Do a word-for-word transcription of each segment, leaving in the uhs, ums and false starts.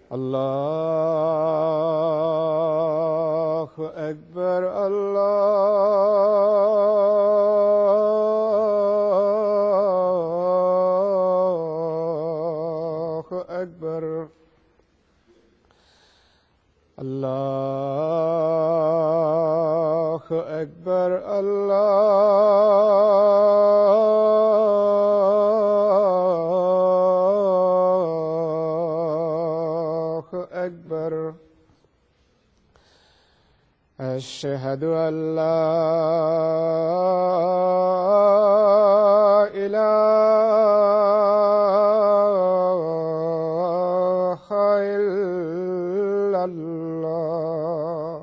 الله أكبر الله أكبر الله أكبر الله أكبر. أشهد أن لا إله إلا الله.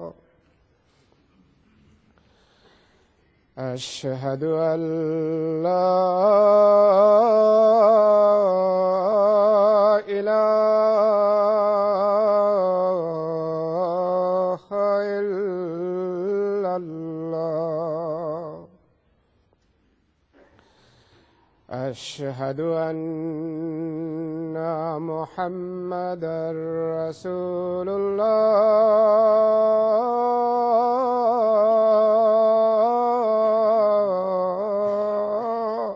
أشهد أن لا إله إلا الله. أشهد أن محمدًا رسول الله.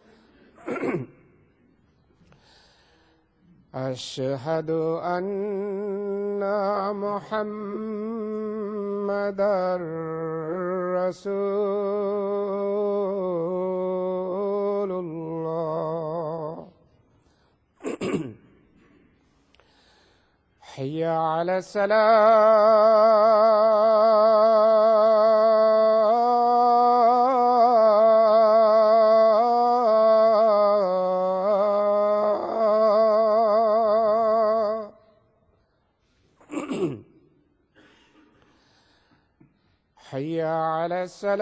أشهد أن محمدًا رسول الله. حي على الصلاة. حي على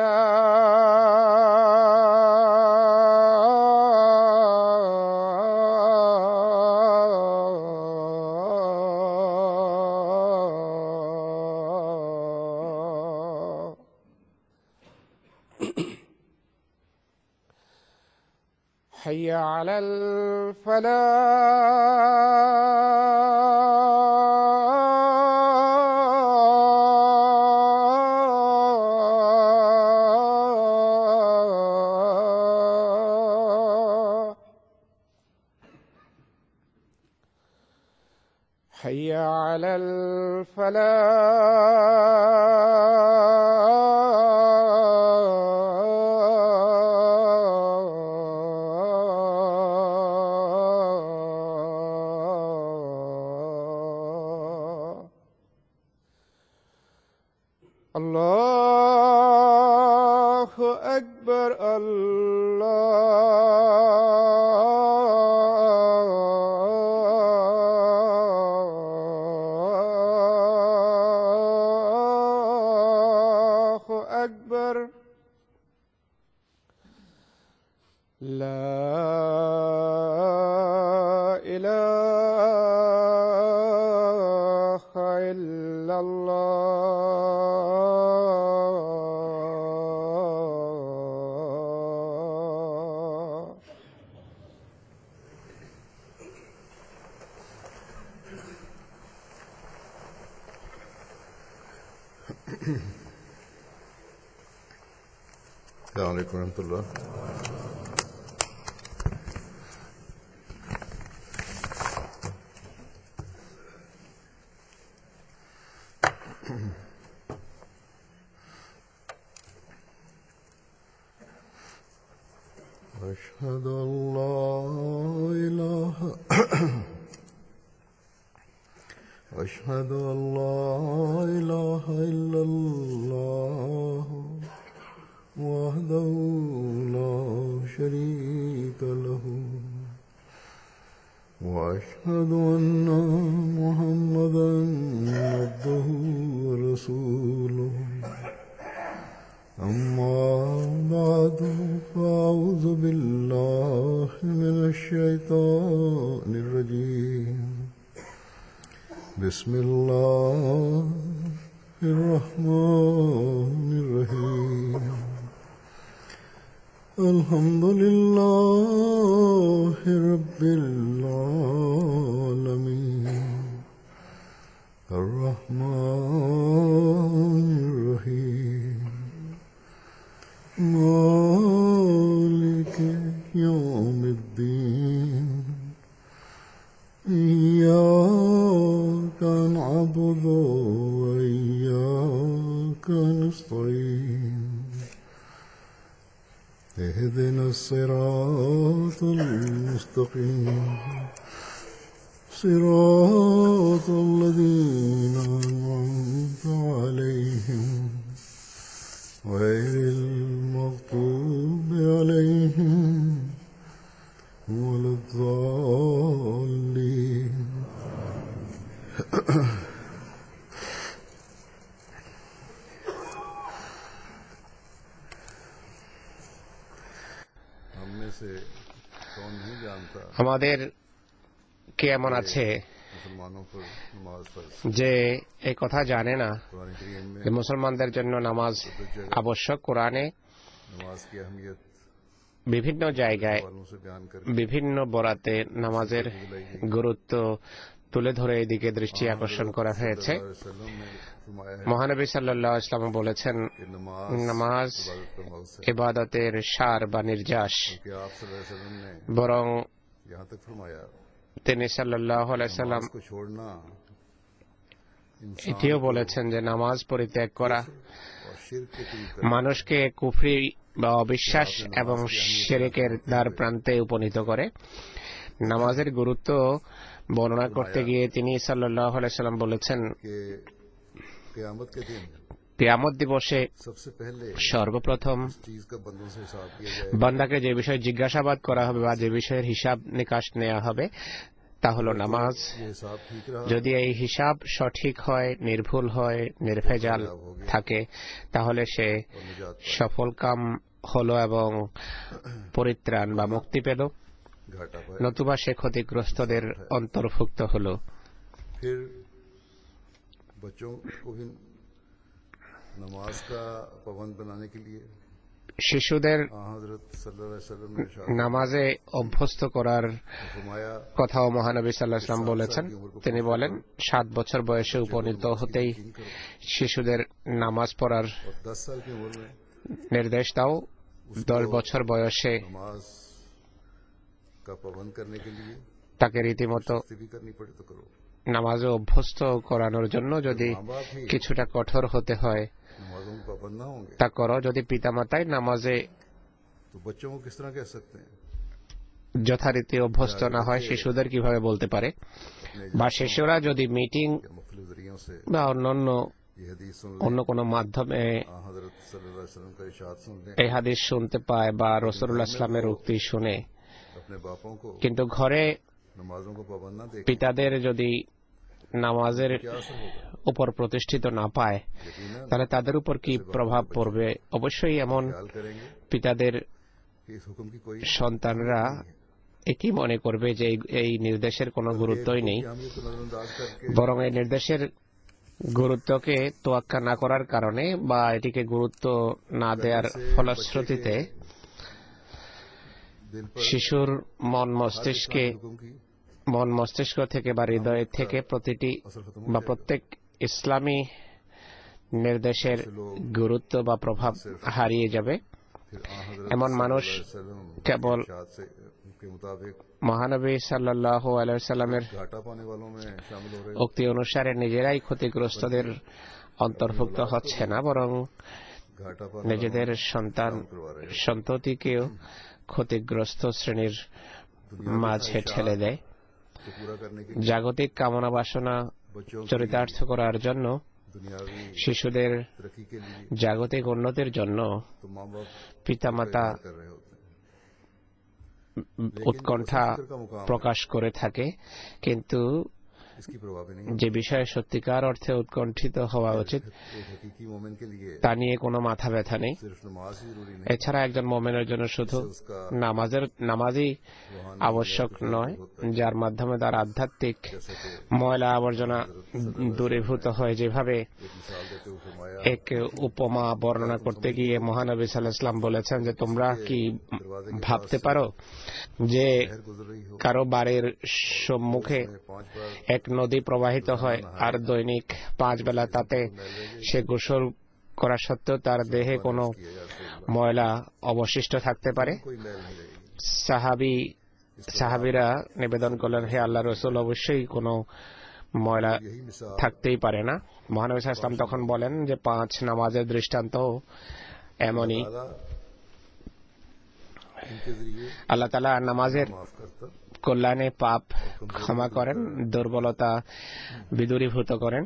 الصلاة. حي على الفلاح. حي على الفلاح. الله أكبر الله أكبر. لا إله إلا الله. السلام عليكم ورحمة الله. أشهد أن لا إله أشهد أن لا إله إلا الله وحده لا شريك له وأشهد أن محمدًا عبده ورسوله. أما بعد فأعوذ بالله من الشيطان الرجيم. بسم الله الرحمن الرحيم. الحمد لله رب العالمين الرحمن الرحيم مالك يوم الدين إياك نعبد وإياك نستعين اهدنا الصراط المستقيم صراط الذين أنعمت عليهم غير المغضوب عليهم ولا الضالين. আমাদের কে এমন আছে যে এই কথা জানে না যে মুসলমানদের জন্য নামাজ আবশ্যক? কোরআনে বিভিন্ন জায়গায় বিভিন্ন বরাতে নামাজের গুরুত্ব তুলে ধরে এদিকে দৃষ্টি আকর্ষণ করা হয়েছে। মহানবী সাল্লাল্লাহু আলাইহি ওয়াসাল্লাম বলেছেন, নামাজ ইবাদতের সার বা নির্যাস। বরং তিনি সাল্লাল্লাহু আলাইহি ওয়াসাল্লাম এটিও বলেছেন যে নামাজ পরিত্যাগ করা মানুষকে কুফরি বা অবিশ্বাস এবং শিরকের দ্বার প্রান্তে উপনীত করে। নামাজের গুরুত্ব বর্ণনা করতে গিয়ে তিনি সাল্লাল্লাহু আলাইহি ওয়াসাল্লাম বলেছেন, কিয়ামত দিবসে সর্বপ্রথম বান্দাকে যে বিষয়ে জিজ্ঞাসাবাদ করা হবে বা যে বিষয়ের হিসাব নিকাশ নেওয়া হবে তা হল নামাজ। যদি এই হিসাব সঠিক হয়, নির্ভুল হয়, নির্ভেজাল থাকে, তাহলে সে সফলকাম হলো এবং পরিত্রাণ বা মুক্তি পেল, নতুবা সে ক্ষতিগ্রস্তদের অন্তর্ভুক্ত হল। শিশুদের নামাজে অভ্যস্ত করার কথাও মহানবী সাল্লাল্লাহু আলাইহি ওয়াসাল্লাম বলেছেন। তিনি বলেন, সাত বছর বয়সে উপনীত হতেই শিশুদের নামাজ পড়ার নির্দেশ দাও। দশ বছর বয়সে তাকে রীতিমতো নামাজে অভ্যস্ত করানোর জন্য যদি কিছুটা কঠোর হতে হয় তা করো। যদি পিতামাতাই নামাজে যথারীতি অভ্যস্ত না হয়, শিশুদের কিভাবে বলতে পারে? বা শিশুরা যদি মিটিং বা অন্যান্য অন্য কোনো মাধ্যমে এই হাদিস শুনতে পায় বা রাসূলুল্লাহ সাল্লাল্লাহু আলাইহি ওয়াসাল্লামের উক্তি শুনে, কিন্তু ঘরে পিতাদের যদি নামাজের উপর প্রতিষ্ঠিত না পায়, তাহলে তাদের উপর কি প্রভাব পড়বে? অবশ্যই এমন পিতাদের সন্তানরা একই মনে করবে যে এই নির্দেশের কোনো গুরুত্বই নেই। বরং এই নির্দেশের গুরুত্বকে তোয়াক্কা না করার কারণে বা এটিকে গুরুত্ব না দেওয়ার ফলশ্রুতিতে শিশুর মন মস্তিষ্কে মন মস্তিষ্ক থেকে বা হৃদয় থেকে প্রতিটি বা প্রত্যেক ইসলামী নির্দেশের গুরুত্ব বা প্রভাব হারিয়ে যাবে। এমন মানুষ কেবল মহানবী সাল্লাল্লাহু আলাইহি ওয়াসাল্লামের উক্তি অনুসারে নিজেরাই ক্ষতিগ্রস্তদের অন্তর্ভুক্ত হচ্ছে না, বরং নিজেদের সন্তান সন্ততিকেও ক্ষতিগ্রস্ত শ্রেণীর মাঝে ঠেলে দেয়। জাগতিক কামনা বাসনা চরিতার্থ করার জন্য, শিশুদের জাগতিক উন্নতির জন্য পিতামাতা উৎকণ্ঠা প্রকাশ করে থাকে, কিন্তু যে বিষয়ে সত্যিকার অর্থে উৎকণ্ঠিত হওয়া উচিত তা নিয়ে কোনো মাথা ব্যথা নেই। এছাড়া একজন মুমিনের জন্য শুধু নামাজের নামাজই আবশ্যক নয়, যার মাধ্যমে তার আধ্যাত্মিক ময়লা আবর্জনা দূরীভূত হয়। যেভাবে এক উপমা বর্ণনা করতে গিয়ে মহানবী সাল্লাল্লাহু আলাইহি ওয়াসাল্লাম বলেছেন যে তোমরা কি ভাবতে পারো যে কারো বাড়ির সম্মুখে এক এক নদী প্রবাহিত হয় আর দৈনিক পাঁচ বেলা তাতে সে গোসল করা সত্ত্বেও তার দেহে কোনো ময়লা অবশিষ্ট থাকতে পারে। সাহাবী সাহাবীরা নিবেদন করলেন, হে আল্লাহ রসুল, অবশ্যই কোনো ময়লা থাকতেই পারে না। মহানবী সাল্লাল্লাহু আলাইহি ওয়াসাল্লাম তখন বলেন যে পাঁচ নামাজের দৃষ্টান্ত এমনই। আল্লাহ তাআলা নামাজের কল্যাণে পাপ ক্ষমা করেন, দুর্বলতা বিদূরীভূত করেন।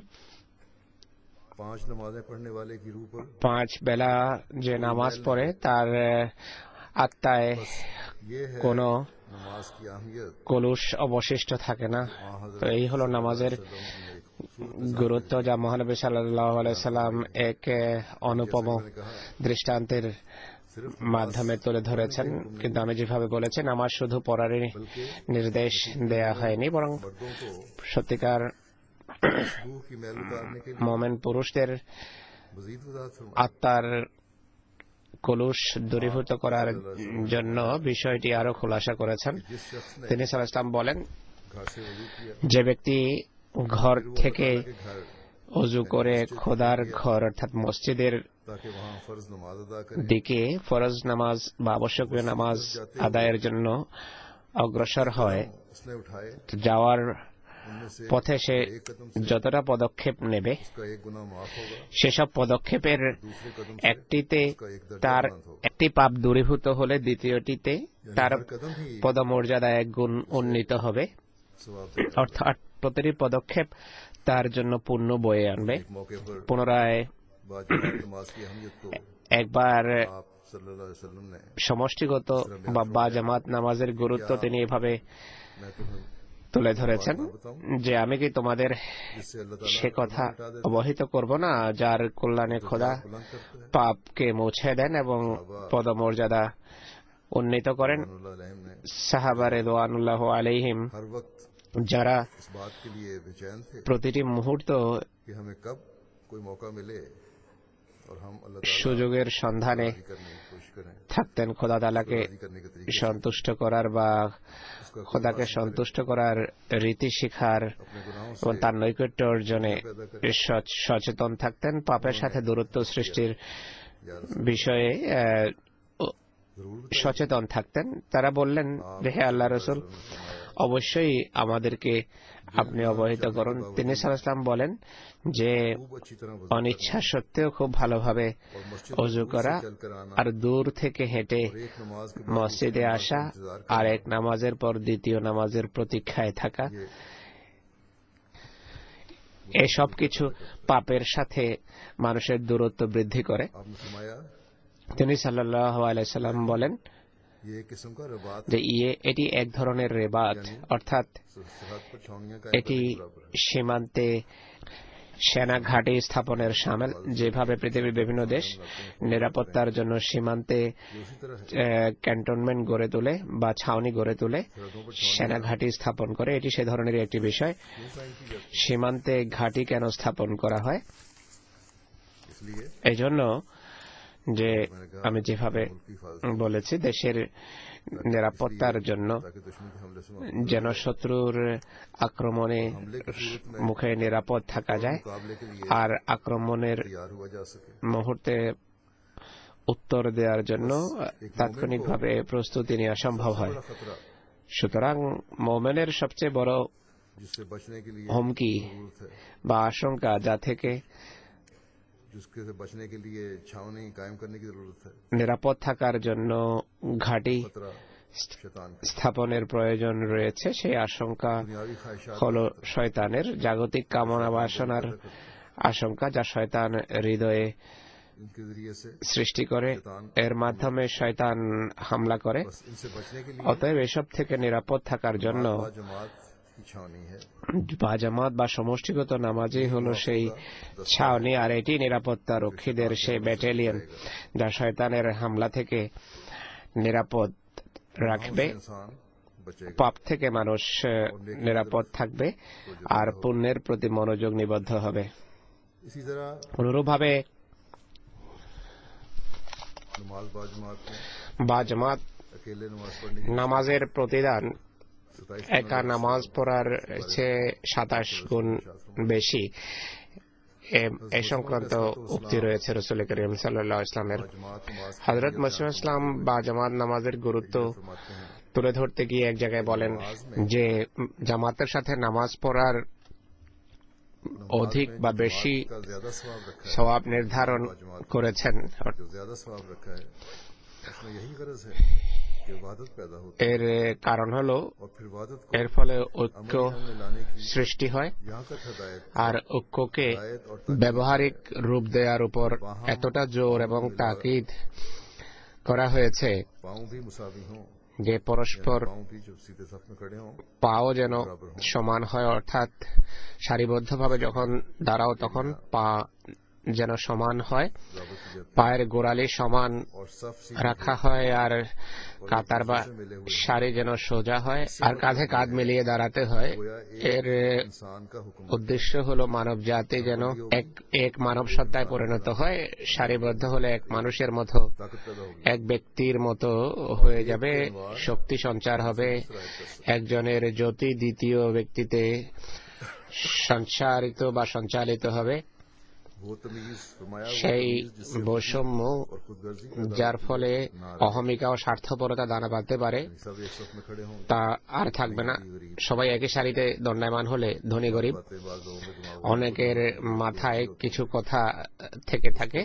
পাঁচ বেলা যে নামাজ পড়ে তার আত্মায় কোনো কলুষ অবশিষ্ট থাকে না। তো এই হলো নামাজের গুরুত্ব, যা মহানবী সাল্লাল্লাহু আলাইহি সাল্লাম এক অনুপম দৃষ্টান্তের মাধ্যমে তুলে ধরেছেন। কিন্তু আমি যেভাবে বলেছি, নামাজ শুধু পড়ারই নির্দেশ দেয়া হয়নি, বরং সত্যিকার মুমিন পুরুষদের আত্মার কলুষ দূরীভূত করার জন্য বিষয়টি আরো খোলাসা করেছেন। তিনি সাল্লাল্লাহু আলাইহি ওয়াসাল্লাম বলেন, যে ব্যক্তি ঘর থেকে ওযু করে খোদার ঘর অর্থাৎ মসজিদের দিকে ফরজ নামাজ বা আবশ্যকীয় নামাজ আদায়ের জন্য অগ্রসর হয়, যাওয়ার পথে সে যতটা পদক্ষেপ নেবে, সেসব পদক্ষেপের একটিতে তার একটি পাপ দূরীভূত হলে দ্বিতীয়টিতে তার পদমর্যাদা এক গুণ উন্নীত হবে। অর্থাৎ প্রতিটি পদক্ষেপ তার জন্য পুণ্য বয়ে আনবে। পুনরায় একবার সমষ্টিগত বা জামাত নামাজের গুরুত্ব তিনি এভাবে তুলে ধরেছেন যে, আমি কি তোমাদের সে কথা অবহিত করব না যার কল্যাণে খোদা পাপকে মুছে দেন এবং পদমর্যাদা উন্নীত করেন। সাহাবা রিদওয়ানুল্লাহ আলাইহিম যারা প্রতিটি মুহূর্ত সুযোগের সন্ধানে থাকতেন খোদা তাআলাকে সন্তুষ্ট করার বা খোদাকে সন্তুষ্ট করার রীতি শিখার এবং তার নৈকট্য অর্জনে সচেতন থাকতেন, পাপের সাথে দূরত্ব সৃষ্টির বিষয়ে সচেতন থাকতেন। তারা বললেন, হে আল্লাহ রসুল, অবশ্যই আমাদেরকে আপনি অবহিত করুন। তিনি সাল্লাল্লাহু আলাইহি ওয়াসাল্লাম বলেন যে অনিচ্ছা সত্ত্বেও খুব ভালোভাবে ওযু করা আর দূর থেকে হেঁটে মসজিদে আসা আর এক নামাজের পর দ্বিতীয় নামাজের প্রতীক্ষায় থাকা, এসব কিছু পাপের সাথে মানুষের দূরত্ব বৃদ্ধি করে। তিনি সাল্লাল্লাহু আলাইহি সাল্লাম বলেন যে ইয়ে এটি এক ধরনের রেবাত, অর্থাৎ এটি সীমান্তে সেনা ঘাঁটি স্থাপনের শামিল। যেভাবে পৃথিবীর বিভিন্ন দেশ নিরাপত্তার জন্য সীমান্তে ক্যান্টনমেন্ট গড়ে তোলে বা ছাউনি গড়ে তোলে, সেনা ঘাঁটি স্থাপন করে, এটি সে ধরনের একটি বিষয়। সীমান্তে ঘাঁটি কেন স্থাপন করা হয়? এই জন্য যে আমি যেভাবে বলেছি, দেশের নিরাপত্তার জন্য, যেন শত্রুর আক্রমণে মুখে নিরাপদ থাকা যায় আর আক্রমণের মুহূর্তে উত্তর দেওয়ার জন্য তাৎক্ষণিকভাবে প্রস্তুতি নেওয়া সম্ভব হয়। সুতরাং মুমিনের সবচেয়ে বড় হুমকি বা আশঙ্কা, যা থেকে নিরাপদ থাকার জন্য ঘাঁটি স্থাপনের প্রয়োজন রয়েছে, সেই আশঙ্কা হল শয়তানের জাগতিক কামনা বাসনার আশঙ্কা, যা শয়তান হৃদয়ে সৃষ্টি করে, এর মাধ্যমে শয়তান হামলা করে। অতএব এসব থেকে নিরাপদ থাকার জন্য বা জামাত বা সমষ্টিগত নামাজই হলো সেই ছাউনি, আর এটি নিরাপত্তা রক্ষীদের সেই ব্যাটালিয়ন যা শয়তানের হামলা থেকে নিরাপদ রাখবে। পাপ থেকে মানুষ নিরাপদ থাকবে আর পুণ্যের প্রতি মনোযোগ নিবদ্ধ হবে। অনুরূপভাবে বা জামাত নামাজের প্রতিদান একা নামাজ পড়ার চেয়ে সাতাশ গুণ বেশি এ সংক্রান্ত উক্তি রয়েছে রাসূল করিম সাল্লাল্লাহু আলাইহি ওয়াসাল্লামের। হযরত মসিহ ইসলাম বা জামাত নামাজের গুরুত্ব তুলে ধরতে গিয়ে এক জায়গায় বলেন যে জামাতের সাথে নামাজ পড়ার অধিক বা বেশি সওয়াব নির্ধারণ করেছেন। এর কারণ হল এর ফলে ঐক্য সৃষ্টি হয়, আর ঐক্যকে ব্যবহারিক রূপ দেওয়ার উপর এতটা জোর এবং তাকিদ করা হয়েছে যে পরস্পর পাও যেন সমান হয়, অর্থাৎ সারিবদ্ধভাবে যখন দাঁড়াও তখন পা যেন সমান হয়, পায়ের গোড়ালি সমান রাখা হয়, আর কাতার বা সারি যেন সোজা হয়, আর কাঁধে কাঁধ মিলিয়ে দাঁড়াতে হয়। এর উদ্দেশ্য হল মানব জাতি যেন এক এক মানব সত্তায় পরিণত হয়, সারিবদ্ধ হলে এক মানুষের মতো, এক ব্যক্তির মতো হয়ে যাবে, শক্তি সঞ্চার হবে, একজনের জ্যোতি দ্বিতীয় ব্যক্তিতে সঞ্চারিত বা সঞ্চালিত হবে। সেই বৈষম্য যার ফলে অহমিকা ও স্বার্থপরতা দানা বাঁধতে পারে তা আর থাকবে না। সবাই একই সারিতে দণ্ডায়মান হলে ধনী গরিব অনেকের মাথায় কিছু কথা থেকে থাকে,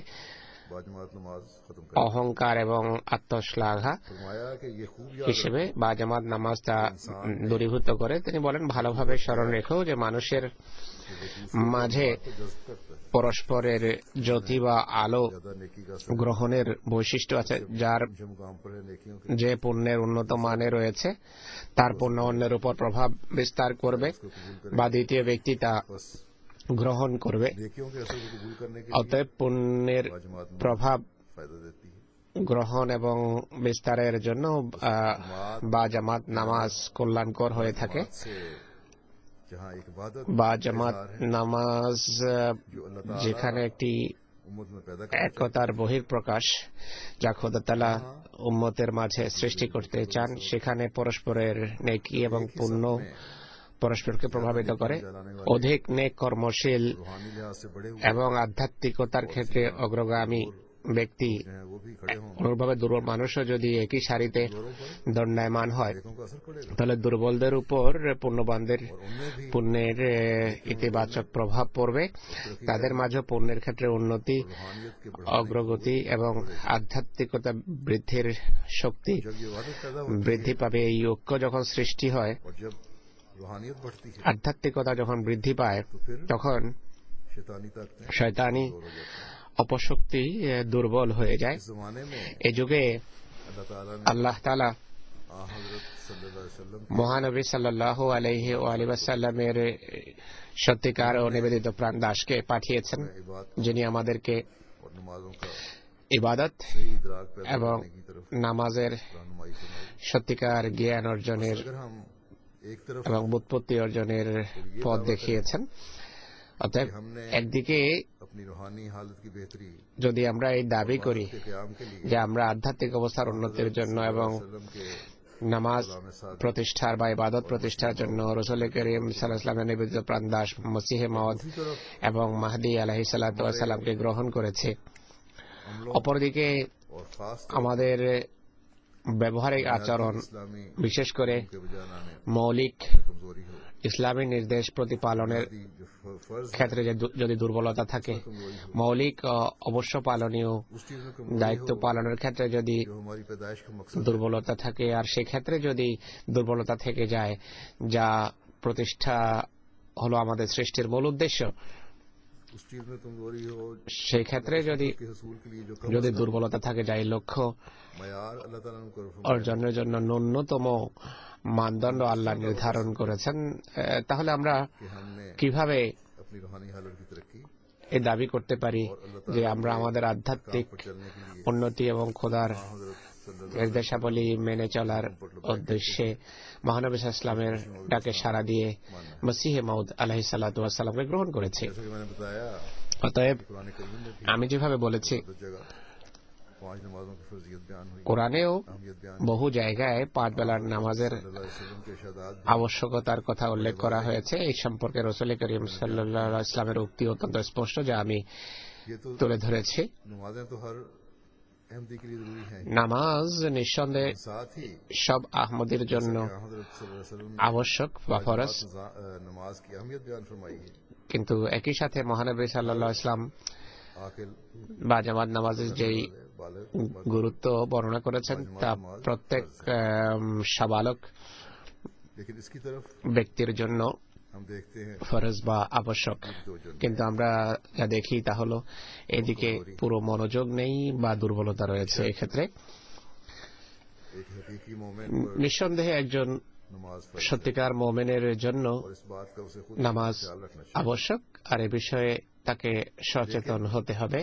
অহংকার এবং আত্মশ্লাঘা হিসেবে বা জামাত নামাজ তা দূরীভূত করে। তিনি বলেন, ভালোভাবে স্মরণ রেখো যে মানুষের মাঝে পরস্পরের জ্যোতি বা আলো গ্রহণের বৈশিষ্ট্য আছে, যার যে পুণ্যের উন্নত মানে রয়েছে তার পুণ্য অন্যের উপর প্রভাব বিস্তার করবে বা দ্বিতীয় ব্যক্তি তা গ্রহণ করবে। অতএব পুণ্যের প্রভাব গ্রহণ এবং বিস্তারের জন্য বা জামাত নামাজ কল্যাণকর হয়ে থাকে। বা জামাত নামাজ যেখানে একটি একতার বহিঃপ্রকাশ, যা খোদা তাআলা উম্মতের মাঝে সৃষ্টি করতে চান, সেখানে পরস্পরের নেকি এবং পুণ্য পরস্পরকে প্রভাবিত করে। অধিক নেক কর্মশীল এবং আধ্যাত্মিকতার ক্ষেত্রে অগ্রগামী ব্যক্তি, অনুরূপভাবে দুর্বল মানুষও যদি একই সারিতে দণ্ডায়মান হয় তাহলে দুর্বলদের উপর পুণ্যবানদের পুণ্যের ইতিবাচক প্রভাব পড়বে। তাদের মাঝে পুণ্যের ক্ষেত্রে উন্নতি, অগ্রগতি এবং আধ্যাত্মিকতা বৃদ্ধির শক্তি বৃদ্ধি পাবে। এই ঐক্য যখন সৃষ্টি হয়, আধ্যাত্মিকতা যখন বৃদ্ধি পায়, তখন শয়তানি অপশক্তি দুর্বল হয়ে যায়। এ যুগে আল্লাহ তাআলা মহানবী সাল্লাল্লাহু আলাইহি ওয়া আলিহি ওয়াসাল্লামের সত্যিকার ও নিবেদিত প্রাণ দাসকে পাঠিয়েছেন, যিনি আমাদেরকে ইবাদত এবং নামাজের সত্যিকার জ্ঞান অর্জনের এবং বুৎপত্তি অর্জনের পথ দেখিয়েছেন। অতএব একদিকে যদি আমরা এই দাবি করি যে আমরা আধ্যাত্মিক অবস্থার উন্নতির জন্য এবং নামাজ প্রতিষ্ঠার বা ইবাদত প্রতিষ্ঠার জন্য রাসূল করিম সাল্লাল্লাহু আলাইহি ওয়াসাল্লামের নিবেদিত প্রাণ দাস মসিহে মাউদ এবং মাহদী আলাইহিস সালাতু ওয়াস সালামকে গ্রহণ করেছে, অপরদিকে আমাদের ব্যবহারিক আচরণ, বিশেষ করে মৌলিক ইসলামী নির্দেশ প্রতিপালনের ক্ষেত্রে যদি দুর্বলতা থাকে, মৌলিক অবশ্য পালনীয় দায়িত্ব পালনের ক্ষেত্রে যদি দুর্বলতা থাকে, আর সেক্ষেত্রে যদি দুর্বলতা থেকে যায় যা প্রতিষ্ঠা হলো আমাদের সৃষ্টির মূল উদ্দেশ্য, সেই ক্ষেত্রে যদি যদি দুর্বলতা থাকে, যাই লক্ষ্য অর্জনের জন্য ন্যূনতম মানদণ্ড আল্লাহ নির্ধারণ করেছেন, তাহলে আমরা কিভাবে এই দাবি করতে পারি যে আমরা আমাদের আধ্যাত্মিক উন্নতি এবং খোদার নির্দেশাবলী মেনে চলার উদ্দেশ্যে মহানবী সাল্লাল্লাহু আলাইহি ওয়াসাল্লামের ডাকে সাড়া দিয়ে মসিহে মাউদ আলাইহিস সালাতু ওয়াস সালামকে গ্রহণ করেছে। অতএব আমি যেভাবে বলেছি पांच नमाजों की फर्जियत बयान हुई, কোরআনেও अहमियत बयान বহু জায়গায় পাঁচ বেলার নামাজের सल्लल्लाहु अलैहि वसल्लम के इरशादात भी আবশ্যকতার কথা উল্লেখ করা হয়েছে। এই সম্পর্কে রাসূল করিম সাল্লাল্লাহু আলাইহি ওয়াসাল্লামের উক্তি অত্যন্ত স্পষ্ট, যা আমি ये तो তুলে ধরেছি। नमाजें तो हर अहमदी के लिए जरूरी हैं, নামাজ নিঃসন্দেহে साथ ही সব আহমদীর জন্য जैसा कि हज़रत सल्लल्लाहु अलैहि वसल्लम ने আবশ্যক বা ফরজ, पाँच वक्त नमाज की अहमियत बयान फरमाई है। কিন্তু একই সাথে মহানবী সাল্লাল্লাহু আলাইহি ওয়াসাল্লাম आकिल বা জামাত নামাজের যেই बालिग গুরুত্ব বর্ণনা করেছেন তা প্রত্যেক আম, সাবালক लेकिन इसकी तरफ ব্যক্তির জন্য हम देखते हैं ফরজ বা আবশ্যক, दो जन কিন্তু আমরা যা দেখি তা হলো এদিকে পুরো মনোযোগ নেই বা দুর্বলতা রয়েছে। এক্ষেত্রে एक हकीकी मोमेन पर নিঃসন্দেহে একজন नमाज फर्ज সত্যিকার মোমেনের জন্য और इस बात का उसे खुद নামাজ ख्याल रखना चाहिए। আবশ্যক, আর এ বিষয়ে তাকে সচেতন হতে হবে।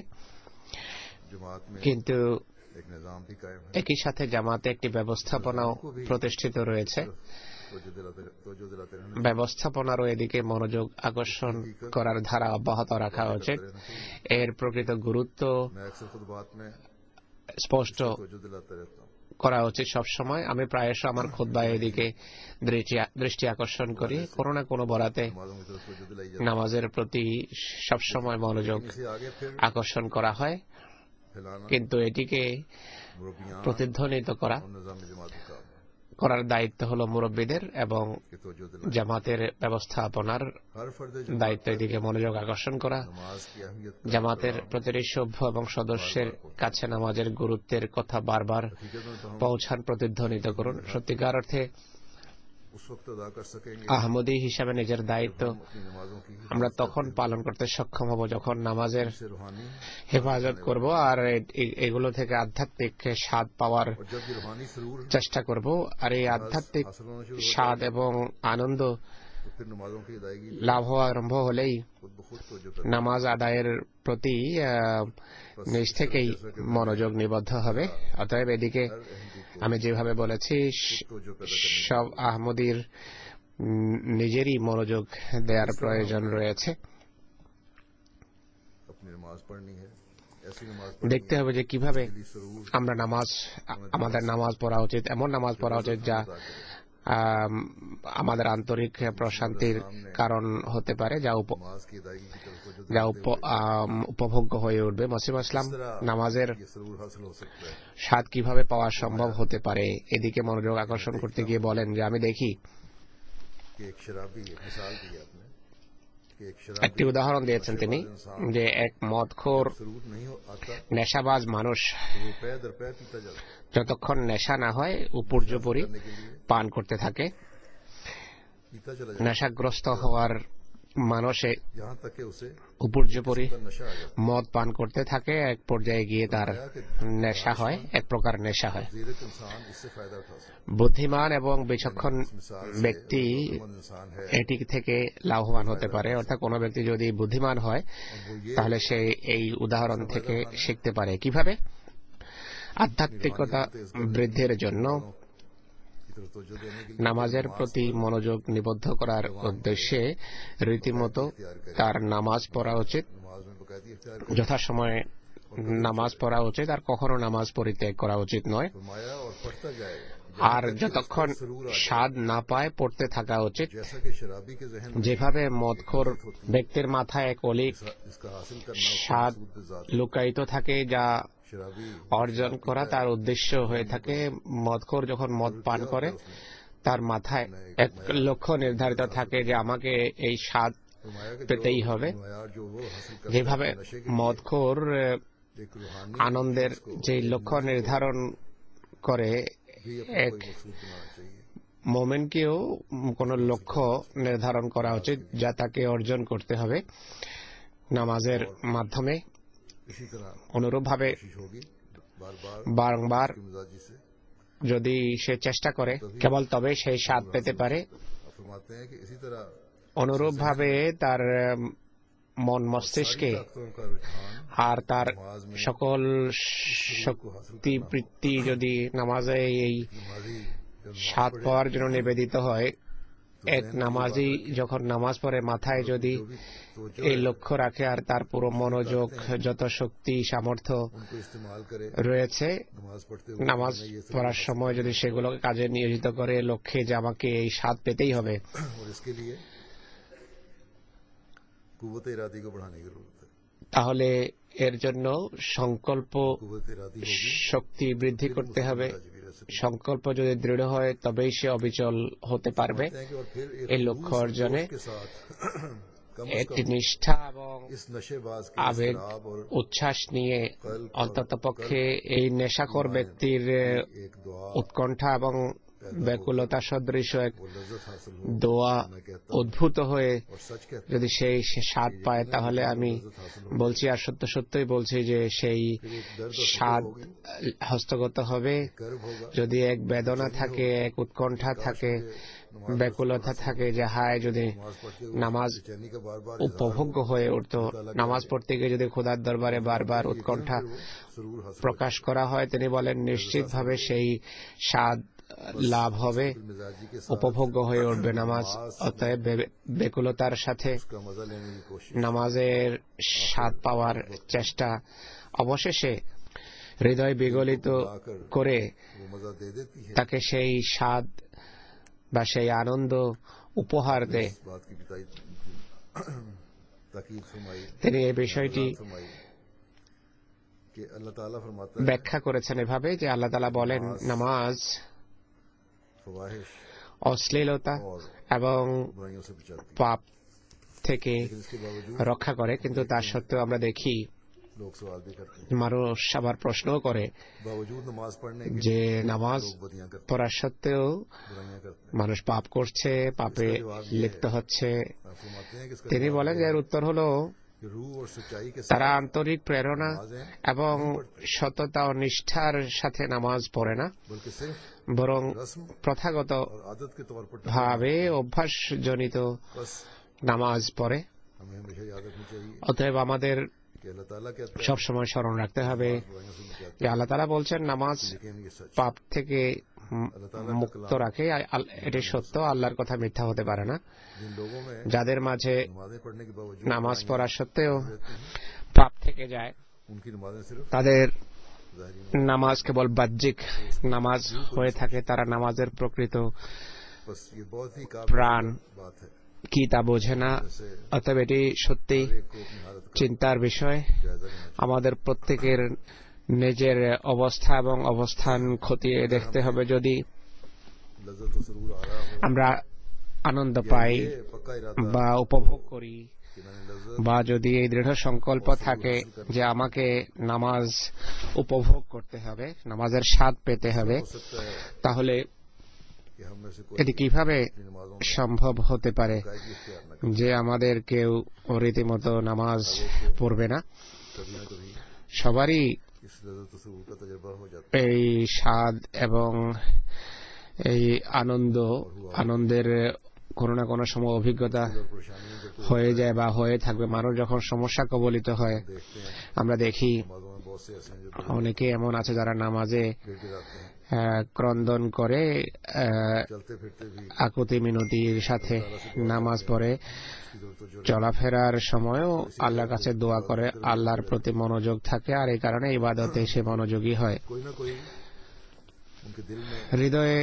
जमात में কিন্তু एक निजाम भी कायम है, একই সাথে জামাতে একটি ব্যবস্থাপনাও প্রতিষ্ঠিত রয়েছে। तवज्जो दिलाते तवज्जो दिलाते रहना ব্যবস্থাপনারও এদিকে মনোযোগ আকর্ষণ করার ধারা অব্যাহত রাখা উচিত। এর প্রকৃত গুরুত্ব मैं अक्सर खुतबात में স্পষ্ট तवज्जो दिलाता रहता हूँ। করা উচিত সবসময়। আমি প্রায়শ আমার খুতবায় এদিকে দৃষ্টি- দৃষ্টি আকর্ষণ করি। কোনো না কোনো বরাতে नमाजों की तरफ तवज्जो दिलाई जाती নামাজের প্রতি সবসময় মনোযোগ है। इसे आगे फिर আকর্ষণ করা হয়, फैलाना কিন্তু এটিকে मुरब्बियान প্রতিধ্বনিত करा और निजाम जमात का काम है করার দায়িত্ব হলো মুরব্বীদের, এবং कि तवज्जो दिलाई জামাতের ব্যবস্থাপনার हर फर्द দায়িত্ব এদিকে মনোযোগ আকর্ষণ করা। नमाज की अहमियत का জামাতের প্রতিটি সভ্য এবং সদস্যের কাছে নামাজের গুরুত্বের কথা বারবার हकीकत में तो हम পৌঁছান, প্রতিধ্বনিত করুন। সত্যিকার অর্থে उस वक्त अदा कर सकेंगे আহমদী হিসাবে নিজের দায়িত্ব हम अपनी नमाजों की আমরা তখন পালন করতে সক্ষম হব যখন নামাজের से रूहानी হেফাজত করব আর এ- এ- এগুলো থেকে আধ্যাত্মিক স্বাদ পাওয়ার और जब ये रूहानी सुरूर চেষ্টা করব। আর এই আধ্যাত্মিক हासिल होना शुरू স্বাদ এবং আনন্দ तो फिर नमाजों की अदायगी লাভ হওয়া আরম্ভ হলেই खुद ब खुद तवज्जो कर নামাজ আদায়ের প্রতি আহ, নিজ থেকেই মনোযোগ নিবদ্ধ হবে। অতএব এদিকে हर अहमदी को আমি যেভাবে বলেছি স- तवज्जो पैदा करनी সব আহমদীর উম, নিজেরই মনোযোগ দেওয়ার প্রয়োজন রয়েছে। अपनी नमाज पढ़नी है, ऐसी नमाज पढ़नी দেখতে হবে যে কিভাবে है सुरूर আমরা নামাজ আমাদের নামাজ পড়া উচিত, এমন নামাজ পড়া উচিত যা আম, আমাদের আন্তরিক প্রশান্তির কারণ হতে পারে, যা উপ- नमाज की अदायगी की तरफ तवज्जो যা दिलाते উপ- আম, উপভোগ্য হয়ে উঠবে। মসিম আসলাম নামাজের हुए ये सुरूर हासिल हो सकता है স্বাদ কিভাবে পাওয়া সম্ভব হতে পারে এদিকে মনোযোগ আকর্ষণ করতে গিয়ে বলেন যে আমি দেখি कि एक शराबी एक मिसाल दी आपने कि एक একটি शराबी উদাহরণ দিয়েছেন তিনি যে এক মদখোর सुरूर नहीं हो आता নেশাবাজ মানুষ तो वो पै दर पै पीता जाता है যতক্ষণ নেশা না হয় উপর্যুপরি करने के लिए পান করতে থাকে। पीता चला जाता নেশাগ্রস্ত হওয়ার মানুষে है यहाँ तक कि उसे উপর্যুপরি का नशा आ जाता মদ পান করতে থাকে, এক পর্যায়ে গিয়ে তার নেশা হয়, এক প্রকার নেশা হয়। है। जीरत इंसान इससे फायदा उठा सकता বুদ্ধিমান এবং বিচক্ষণ है। इस मिसाल से ব্যক্তি ज़रूरतमंद इंसान है এটি থেকে লাভবান হতে পারে। অর্থাৎ কোনো ব্যক্তি যদি বুদ্ধিমান হয় और वो ये তাহলে সে এই উদাহরণ থেকে শিখতে পারে কিভাবে আধ্যাত্মিকতা বৃদ্ধির জন্য की तरफ तवज्जो देने के लिए নামাজের প্রতি মনোযোগ নিবদ্ধ করার উদ্দেশ্যে রীতিমতো তার নামাজ পড়া উচিত, नमाज में बाकायदगी इख्तियार कर যথাসময়ে নামাজ পড়া উচিত, আর কখনো নামাজ পরিত্যাগ করা উচিত নয়। फरमाया और पढ़ता जाए আর যতক্ষণ স্বাদ না পায় পড়তে থাকা উচিত। जैसा कि शराबी के जहन में যেভাবে মদখোর ব্যক্তির মাথায় এক অলিক इसका हासिल करना স্বাদ লুকায়িত থাকে, যা शराबी অর্জন করা তার উদ্দেশ্য হয়ে থাকে। মদখোর যখন মদ পান করে তার মাথায় এক লক্ষ্য নির্ধারিত থাকে যে আমাকে এই স্বাদ फरमाया कि পেতেই হবে। मयार जो वो हासिल करता যেভাবে है नशे के মদখোর लिए एक रूहानी আনন্দের যে লক্ষ্য নির্ধারণ করে, भी এক अपना कोई मकसूद बनाना चाहिए। মোমেনকেও কোনো লক্ষ্য নির্ধারণ করা উচিত যা তাকে অর্জন করতে হবে নামাজের মাধ্যমে। इसी तरह অনুরূপভাবে कोशिश होगी बार बार বারংবার की मिजाजी से যদি সে চেষ্টা করে কেবল তবে সেই স্বাদ পেতে পারে। आप फरमाते हैं कि इसी तरह অনুরূপভাবে তার উম, মন মস্তিষ্কে ताकतों का रुझान আর তার नमाज में সকল শক্তি বৃত্তি যদি নামাজে এই नमाजी जब স্বাদ পাওয়ার জন্য নিবেদিত হয়, এক নামাজি যখন নামাজ পড়ে মাথায় যদি এই লক্ষ্য রাখে আর তার পুরো মনোযোগ যত শক্তি সামর্থ্য রয়েছে নামাজ পড়ার সময় যদি সেগুলোকে কাজে নিয়োজিত করে লক্ষ্যে যে আমাকে এই স্বাদ পেতেই হবে, তাহলে এর জন্য সংকল্প শক্তি বৃদ্ধি করতে হবে। সংকল্প যদি দৃঢ় হয় তবেই সে অবিচল হতে পারবে এই লক্ষ্য অর্জনে। একটি নিষ্ঠা এবং আবেগ উচ্ছ্বাস নিয়ে অন্ততপক্ষে এই নেশাখোর ব্যক্তির উৎকণ্ঠা এবং ব্যাকুলতা সদৃশ এক দোয়া উদ্ভূত হয়ে যদি সেই স্বাদ পায়, তাহলে আমি বলছি আর সত্য সত্যই বলছি যে সেই স্বাদ হস্তগত হবে। যদি এক বেদনা থাকে, এক উৎকণ্ঠা থাকে, ব্যাকুলতা থাকে যে হায় যদি নামাজ উপভোগ্য হয়ে উঠত, নামাজ পড়তে গিয়ে যদি খোদার দরবারে বারবার উৎকণ্ঠা প্রকাশ করা হয়, তিনি বলেন নিশ্চিতভাবে সেই স্বাদ লাভ হবে, উপভোগ্য হয়ে উঠবে নামাজ। অতএব ব্যাকুলতার সাথে নামাজের স্বাদ পাওয়ার চেষ্টা অবশেষে হৃদয় বিগলিত করে তাকে সেই স্বাদ বা সেই আনন্দ উপহার দেয়। তিনি এই বিষয়টি ব্যাখ্যা করেছেন এভাবে যে আল্লাহ তাআলা বলেন নামাজ অশ্লীলতা এবং পাপ থেকে রক্ষা করে, কিন্তু তার সত্ত্বেও আমরা দেখি মানুষ আবার প্রশ্ন করে যে নামাজ পড়ার সত্ত্বেও মানুষ পাপ করছে, পাপে লিপ্ত হচ্ছে। তিনি বলেন যে এর উত্তর হল তারা আন্তরিক প্রেরণা এবং সততা ও নিষ্ঠার সাথে নামাজ পড়ে না, বরং প্রথাগত ভাবে অভ্যাসজনিত নামাজ পড়ে। অতএব আমাদের সবসময় স্মরণ রাখতে হবে যে আল্লাহ তাআলা বলছেন নামাজ পাপ থেকে মুক্ত রাখে। এটি সত্য, আল্লাহর কথা মিথ্যা হতে পারে না। যাদের মাঝে নামাজ পড়া সত্ত্বেও পাপ থেকে যায়, তাদের নামাজ কেবল বাহ্যিক নামাজ হয়ে থাকে, তারা নামাজের প্রকৃত প্রাণ কি তা বোঝে না। অতএব এটি সত্যি চিন্তার বিষয়। আমাদের প্রত্যেকের নিজের অবস্থা এবং অবস্থান খতিয়ে দেখতে হবে। যদি আমরা আনন্দ পাই বা উপভোগ করি, বা যদি এই দৃঢ় সংকল্প থাকে যে আমাকে নামাজ উপভোগ করতে হবে, নামাজের স্বাদ পেতে হবে, তাহলে এটি কিভাবে সম্ভব হতে পারে যে আমাদের কেউ রীতিমতো নামাজ পড়বে না? সবারই এই স্বাদ এবং এই আনন্দ আনন্দের কোনো না কোনো সময় অভিজ্ঞতা হয়ে যায় বা হয়ে থাকবে। মানুষ যখন সমস্যা কবলিত হয়, আমরা দেখি অনেকে এমন আছে যারা নামাজে ক্রন্দন করে, আকুতি মিনতির সাথে নামাজ পড়ে, চলাফেরার সময়ও আল্লাহর কাছে দোয়া করে, আল্লাহর প্রতি মনোযোগ থাকে, আর এই কারণে ইবাদতে সে মনোযোগী হয়। হৃদয়ে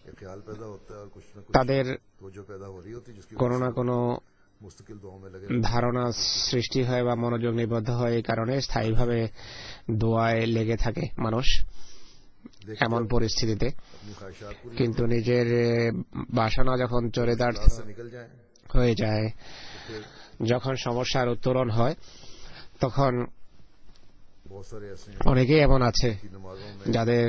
তাদের কোনো না কোনো ধারণা সৃষ্টি হয় বা মনোযোগ নিবদ্ধ হয়, এই কারণে স্থায়ীভাবে দোয়ায় লেগে থাকে মানুষ এমন পরিস্থিতিতে। কিন্তু নিজের বাসনা যখন চরিতার্থ হয়ে যায়, যখন সমস্যার উত্তরণ হয়, তখন অনেকেই এমন আছে যাদের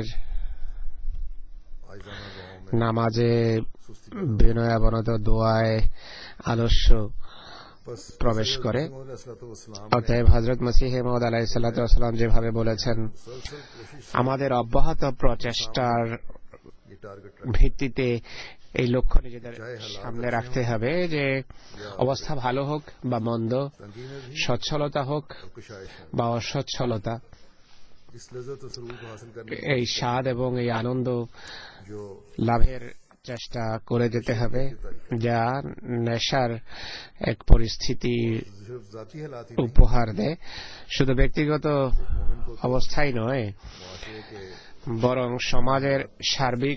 নামাজে বিনয়াবনত দোয়ায় আলস্য প্রবেশ করে। অতএব হযরত মসিহ মাউদ আলাইহিস সালাতু ওয়াস সালাম যেভাবে বলেছেন, আমাদের অব্যাহত প্রচেষ্টার ভিত্তিতে এই লক্ষ্য নিজেদের সামনে রাখতে হবে যে অবস্থা ভালো হোক বা মন্দ, সচ্ছলতা হোক বা অসচ্ছলতা, এই স্বাদ এবং এই আনন্দ লাভের চেষ্টা করে যেতে হবে, যা নেশার এক পরিস্থিতি सिर्फ जाती हालात ही উপহার দেয়। শুধু ব্যক্তিগত অবস্থাই নয়, मुआशरे के বরং সমাজের সার্বিক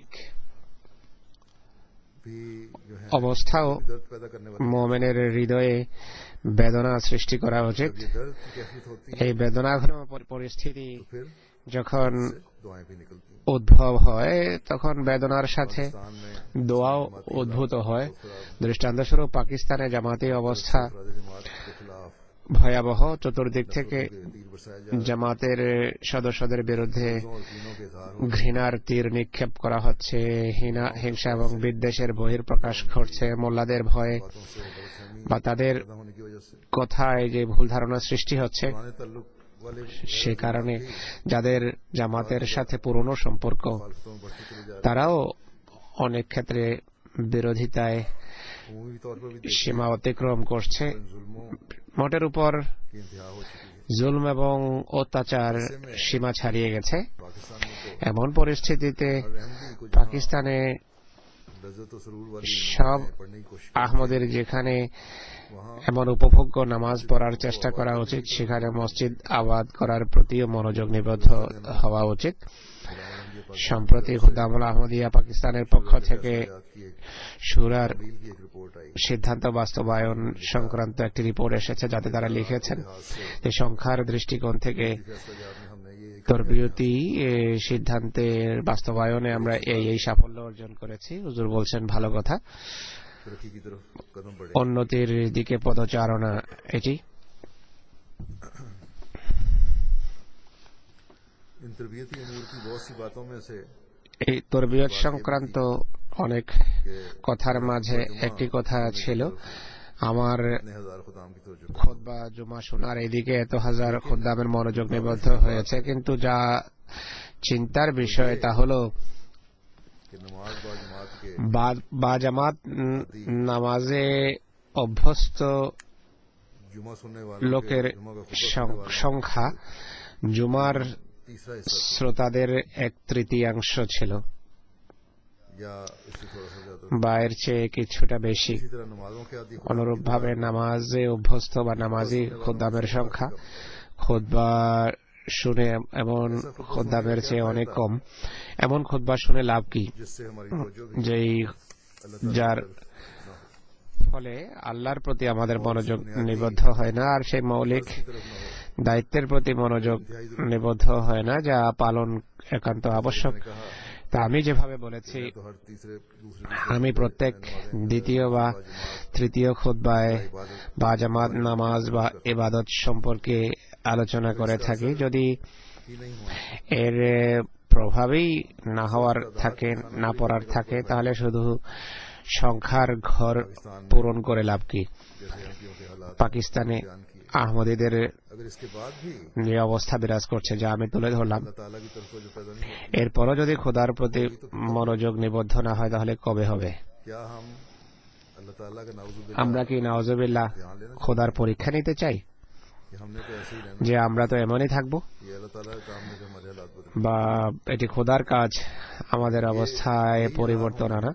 भी जो है অবস্থাও दर्द पैदा करने वाली মুমিনের হৃদয়ে বেদনা সৃষ্টি করা উচিত। ये दर्द की कैफियत होती है এই বেদনাঘন পরিস্থিতি तो फिर যখন दुआएं भी निकलती हैं। উদ্ভব হয়, তখন বেদনার সাথে पाकिस्तान में দোয়াও উদ্ভূত হয়। দৃষ্টান্তস্বরূপ পাকিস্তানে জামাতি অবস্থা अफराद जमात के खिलाफ ভয়াবহ। চতুর্দিক থেকে तीर बरसाया जा জামাতের সদস্যদের বিরুদ্ধে रहा है और तीनों के इजहार हो ঘৃণার তীর নিক্ষেপ করা হচ্ছে, হিনা হিংসা এবং বিদ্বেষের বহিঃপ্রকাশ ঘটছে মোল্লাদের ভয়ে बातों से गलतफहमी বা তাদের पैदा होने की वजह से কথায় যে ভুল ধারণা সৃষ্টি হচ্ছে, पुराने ताल्लुक वाले সে কারণে যাদের জামাতের সাথে পুরনো সম্পর্ক मुखालफतों में बढ़ती चली जा रही তারাও অনেক ক্ষেত্রে বিরোধিতায় है। उमूमी तौर पर भी देखिए সীমা অতিক্রম করছে। इन जुल्मों মোটের উপর की इंतहा हो चुकी है। জুলম এবং অত্যাচার সীমা ছাড়িয়ে গেছে। पाकिस्तान में तो এমন পরিস্থিতিতে हर अहमदी को जहाँ পাকিস্তানে लज्जत और सुरूर वाली সব नमाज़ें पढ़ने की कोशिश আহমদের যেখানে वहाँ এমন উপভোগ্য নামাজ পড়ার চেষ্টা করা উচিত, সেখানে মসজিদ আবাদ করার প্রতিও মনোযোগ নিবদ্ধ হওয়া উচিত। সম্প্রতি খুদ্দামুল আহমদিয়া পাকিস্তানের পক্ষ থেকে की एक সুরার तमील की एक रिपोर्ट आई সিদ্ধান্ত বাস্তবায়ন সংক্রান্ত একটি রিপোর্ট এসেছে, যাতে তারা লিখেছেন যে সংখ্যার দৃষ্টিকোণ থেকে फैसला जवाब में हमने ये তরবিয়তি সিদ্ধান্তের বাস্তবায়নে আমরা এই এই সাফল্য অর্জন করেছি। হুজুর বলছেন ভালো কথা, तरक्की की तरफ कदम बढ़े। উন্নতির দিকে পদচারণা এটি। इन तरबियती अमूर की बहुत सी बातों में से এই তরবিয়ত সংক্রান্ত অনেক কথার মাঝে একটি কথা ছিল, আমার इतने हजार खुदाम की तवज्जो খুতবা জুমা শোনার এইদিকে এত হাজার খুদ্দামের মনোযোগ নিবদ্ধ হয়েছে, কিন্তু যা চিন্তার বিষয় তা হলো कि नमाज बा जमात के বা- বা জামাত উম, নামাজে অভ্যস্ত जुमा सुनने वालों লোকের के जुमा का खुतबा सुनने সং- वालों সংখ্যা জুমার का तीसरा हिस्सा শ্রোতাদের এক তৃতীয়াংশ ছিল, या इससे थोड़ा सा ज्यादा। বা এর চেয়ে কিছুটা বেশি। इसी तरह नमाजों के आदि खुदा অনুরূপভাবে নামাজে অভ্যস্ত বা নামাজি খুদ্দামের সংখ্যা খুতবা শুনে এমন খুদ্দামের চেয়ে অনেক কম। এমন খুতবা শুনে লাভ কি, जिससे हमारी तवज्जो भी যেই अल्लाह ताला যার की तरफ ना हो, ফলে আল্লাহর প্রতি আমাদের মনোযোগ নিবদ্ধ হয় না, আর সেই মৌলিক की तरफ ना हो। দায়িত্বের প্রতি মনোযোগ নিবদ্ধ হয় না, যা পালন একান্ত আবশ্যক। मैंने कहा তা আমি যেভাবে বলেছি, तो हर तीसरे दूसरे আমি প্রত্যেক দ্বিতীয় বা তৃতীয় খুতবায় বা জামাত নামাজ বা ইবাদত সম্পর্কে আলোচনা করে থাকি। যদি ही नहीं होना এর প্রভাবেই না হওয়ার থাকে, না পড়ার থাকে, তাহলে শুধু সংখ্যার ঘর পূরণ করে লাভ কি। जैसे एमपीओ के हालात পাকিস্তানে बयान किए। আহমদীদের अगर इसके बाद भी যে অবস্থা বিরাজ করছে, যা আমি তুলে ধরলাম, अल्लाह ताला की तरफ जो पैदा नहीं होती, এরপরও যদি খোদার প্রতি মনোযোগ নিবদ্ধ না হয়, তাহলে কবে হবে? क्या हम अल्लाह ताला का नाउजुबिल्लाह আমরা কি নাউজুবিল্লাহ খোদার পরীক্ষা নিতে চাই कि हमने तो ऐसे ही रहना, যে আমরা তো এমনই থাকবো, ये अल्लाह ताला का काम है जो हमारे हालात बदले। বা এটি খোদার কাজ আমাদের অবস্থায় পরিবর্তন আনা?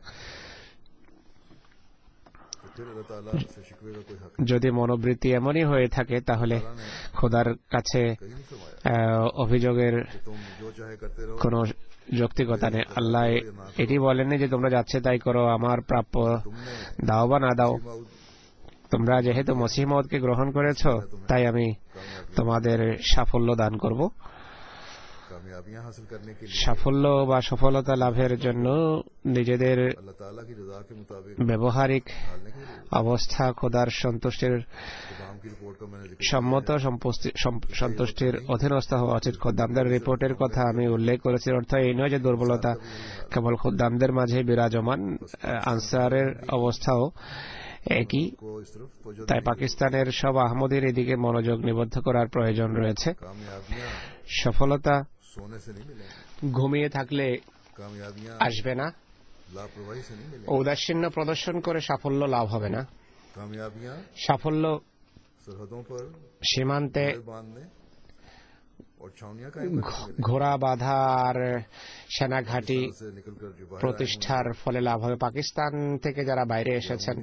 तो फिर अल्लाह ताला से शिकवे का कोई हक যদি মনোবৃত্তি এমনই হয়ে থাকে, তাহলে খোদার কাছে कहीं नहीं फरमाया আহ, অভিযোগের कि तुम जो चाहे करते रहो, কোনো যৌক্তিকতা নেই। আল্লাহ এটি বলেননি যে তোমরা যাচ্ছে তাই করো, আমার প্রাপ্য तुमने দাও বা না দাও। मौत তোমরা যেহেতু মসিহ মওদকে গ্রহণ করেছ, তাই আমি তোমাদের সাফল্য দান করব। कामयाबियां हासिल करने के लिए সাফল্য বা সফলতা লাভের জন্য নিজেদের अल्लाह ताला की रजा के मुताबिक ব্যবহারিক ढालने के लिए অবস্থা খোদার সন্তুষ্টির खुदाम की रिपोर्ट का मैंने जिक्र সম্মত সম্পুষ্টি- সম- সন্তুষ্টির অধীনস্থ হওয়া উচিত। খোদ্দামদের রিপোর্টের কথা আমি উল্লেখ করেছি, অর্থ এই নয় যে দুর্বলতা কেবল খোদ্দামদের মাঝে বিরাজমান, আনসারের অবস্থাও একই। को इस तरफ तवज्जो তাই পাকিস্তানের সব আহমদের এদিকে মনোযোগ নিবদ্ধ করার প্রয়োজন রয়েছে। कामयाबियां সফলতা सोने से नहीं मिलेंगी, ঘুমিয়ে থাকলে कामयाबियां আসবে না, लापरवाही से नहीं मिलेंगी, ঔদাসীন্য প্রদর্শন করে সাফল্য লাভ হবে না। कामयाबियां সাফল্য सरहदों पर সীমান্তে बांधने ঘোড়া বাঁধা আর সেনাঘাঁটি প্রতিষ্ঠার ফলে লাভ হবে। পাকিস্তান থেকে যারা বাইরে এসেছেন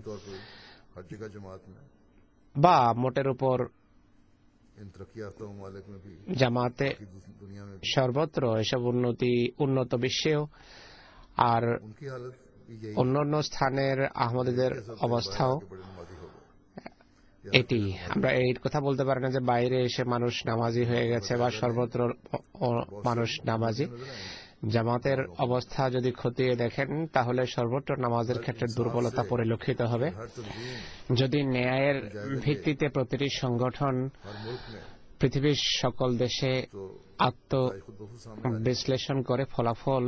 বা মোটের উপর জামাতে সর্বত্র এসব উন্নতি উন্নত বিশ্বেও আর অন্যান্য স্থানের আহমদীদের অবস্থাও এটি। আমরা এই কথা বলতে পারি না যে বাইরে এসে মানুষ নামাজি হয়ে গেছে বা সর্বত্র মানুষ নামাজি। জামাতের অবস্থা যদি খতিয়ে দেখেন তাহলে সর্বত্র নামাজের ক্ষেত্রে দুর্বলতা পরিলক্ষিত হবে। যদি ন্যায়ের ভিত্তিতে প্রতিটি সংগঠন পৃথিবীর সকল দেশে আত্ম বিশ্লেষণ করে ফলাফল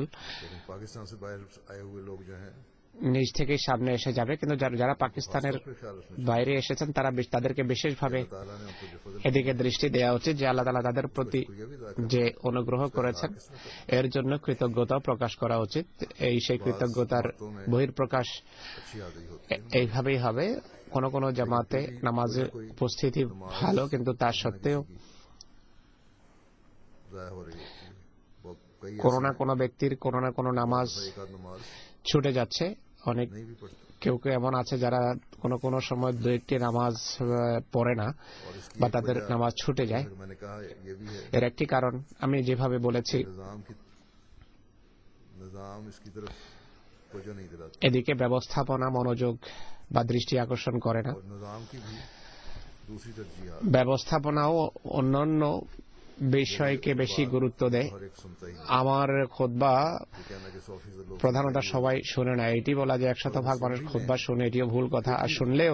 নিজ থেকে সামনে এসে যাবে। কিন্তু যারা পাকিস্তানের বাইরে এসেছেন তারা তাদেরকে বিশেষভাবে এদিকে দৃষ্টি দেওয়া উচিত যে আল্লাহ তাআলা তাদের প্রতি যে অনুগ্রহ করেছেন এর জন্য কৃতজ্ঞতা প্রকাশ করা উচিত। এই সেই কৃতজ্ঞতার বহিঃপ্রকাশ এইভাবেই হবে। কোন কোন জামাতে নামাজের উপস্থিতি ভালো, কিন্তু তার সত্ত্বেও কোন না কোন ব্যক্তির কোন না কোন নামাজ ছুটে যাচ্ছে। অনেক কেউ কেউ এমন আছে যারা কোন কোন সময় দু একটি নামাজ পড়ে না বা তাদের নামাজ ছুটে যায়। এর একটি কারণ আমি যেভাবে বলেছি, এদিকে ব্যবস্থাপনা মনোযোগ বা দৃষ্টি আকর্ষণ করে না। ব্যবস্থাপনাও অন্যান্য বিষয়কে বেশি গুরুত্ব দেয়। আমার খুতবা প্রধানত সবাই শুনে না। এটি বলা যে একশত ভাগ মানুষ খুতবা শুনে, এটিও ভুল কথা। আর শুনলেও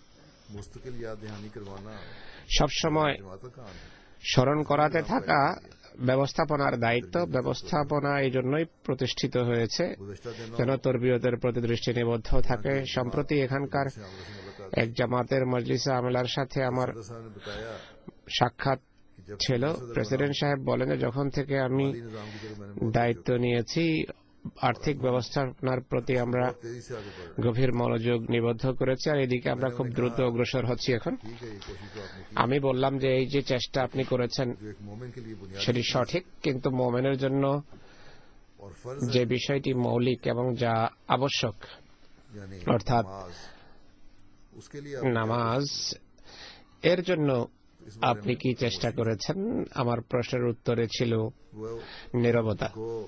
সবসময় স্মরণ করাতে থাকা ব্যবস্থাপনার দায়িত্ব। ব্যবস্থাপনা এই জন্যই প্রতিষ্ঠিত হয়েছে যেন তরবিয়তের প্রতি দৃষ্টি নিবদ্ধ থাকে। সম্প্রতি এখানকার এক জামাতের মজলিসে আমেলার সাথে আমার সাক্ষাৎ ছিল। প্রেসিডেন্ট সাহেব বলেন যে যখন থেকে আমি দায়িত্ব নিয়েছি আর্থিক ব্যবস্থাপনার প্রতি আমরা গভীর মনোযোগ নিবদ্ধ করেছি, আর এদিকে আমরা খুব দ্রুত অগ্রসর হচ্ছি এখন। আমি বললাম যে এই যে চেষ্টা আপনি করেছেন সেটি সঠিক, কিন্তু মোমেনের জন্য যে বিষয়টি মৌলিক এবং যা আবশ্যক অর্থাৎ নামাজ, এর জন্য আপনি কি চেষ্টা করেছেন? আমার প্রশ্নের উত্তরে ছিল নীরবতা।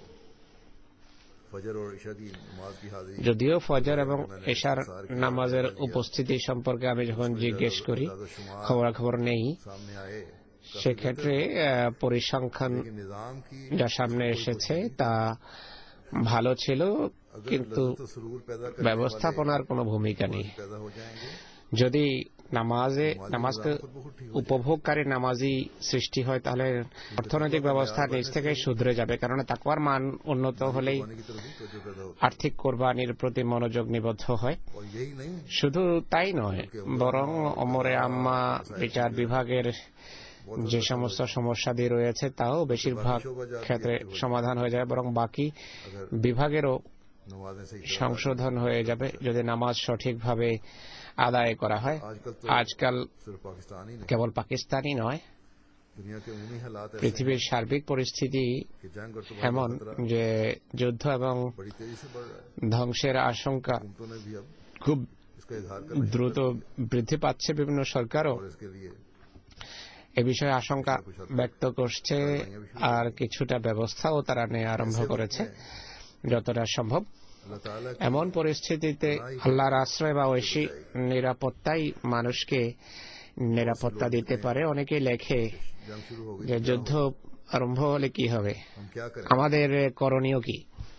যদিও ফজর এবং এশার নামাজের উপস্থিতি সম্পর্কে আমি যখন জিজ্ঞেস করি খবরাখবর নেই, সেক্ষেত্রে পরিসংখ্যান যা সামনে এসেছে তা ভালো ছিল, কিন্তু ব্যবস্থাপনার কোনো ভূমিকা নেই। যদি নামাজে নামাজকে উপভোগকারী নামাজি সৃষ্টি হয় তাহলে অর্থনৈতিক ব্যবস্থা নিজ থেকে শুধরে যাবে, কারণ তাকওয়ার মান উন্নত হলেই আর্থিক কোরবানির প্রতি মনোযোগ নিবদ্ধ হয়। শুধু তাই নয়, বরং ওমরে আম্মা বিচার বিভাগের যে সমস্ত সমস্যাদি রয়েছে তাও বেশিরভাগ ক্ষেত্রে সমাধান হয়ে যাবে, বরং বাকি বিভাগেরও সংশোধন হয়ে যাবে যদি নামাজ সঠিকভাবে আদায় করা হয়। আজকাল কেবল পাকিস্তানই নয়, পৃথিবীর সার্বিক পরিস্থিতি এমন যে যুদ্ধ এবং ধ্বংসের আশঙ্কা খুব দ্রুত বৃদ্ধি পাচ্ছে। বিভিন্ন সরকারও এ বিষয়ে আশঙ্কা ব্যক্ত করছে, আর কিছুটা ব্যবস্থাও তারা নেওয়া আরম্ভ করেছে যতটা সম্ভব। এমন পরিস্থিতিতে আল্লাহর আশ্রয় বা ঐশী নিরাপত্তাই মানুষকে নিরাপত্তা দিতে পারে। অনেকেই লেখে যে যুদ্ধ আরম্ভ হলে কি হবে, আমাদের করণীয় কি?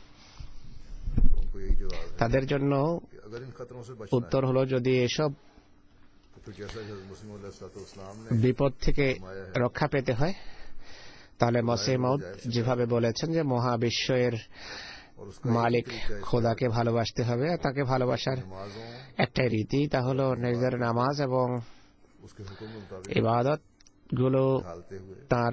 তাদের জন্য উত্তর হলো, যদি এসব বিপদ থেকে রক্ষা পেতে হয় তাহলে মসিহ মাউদ যেভাবে বলেছেন যে মহাবিশ্বের মালিক খোদাকে ভালোবাসতে হবে, আর তাকে ভালোবাসার একটাই রীতি, তা হলো নিজের নামাজ এবং ইবাদত গুলো তার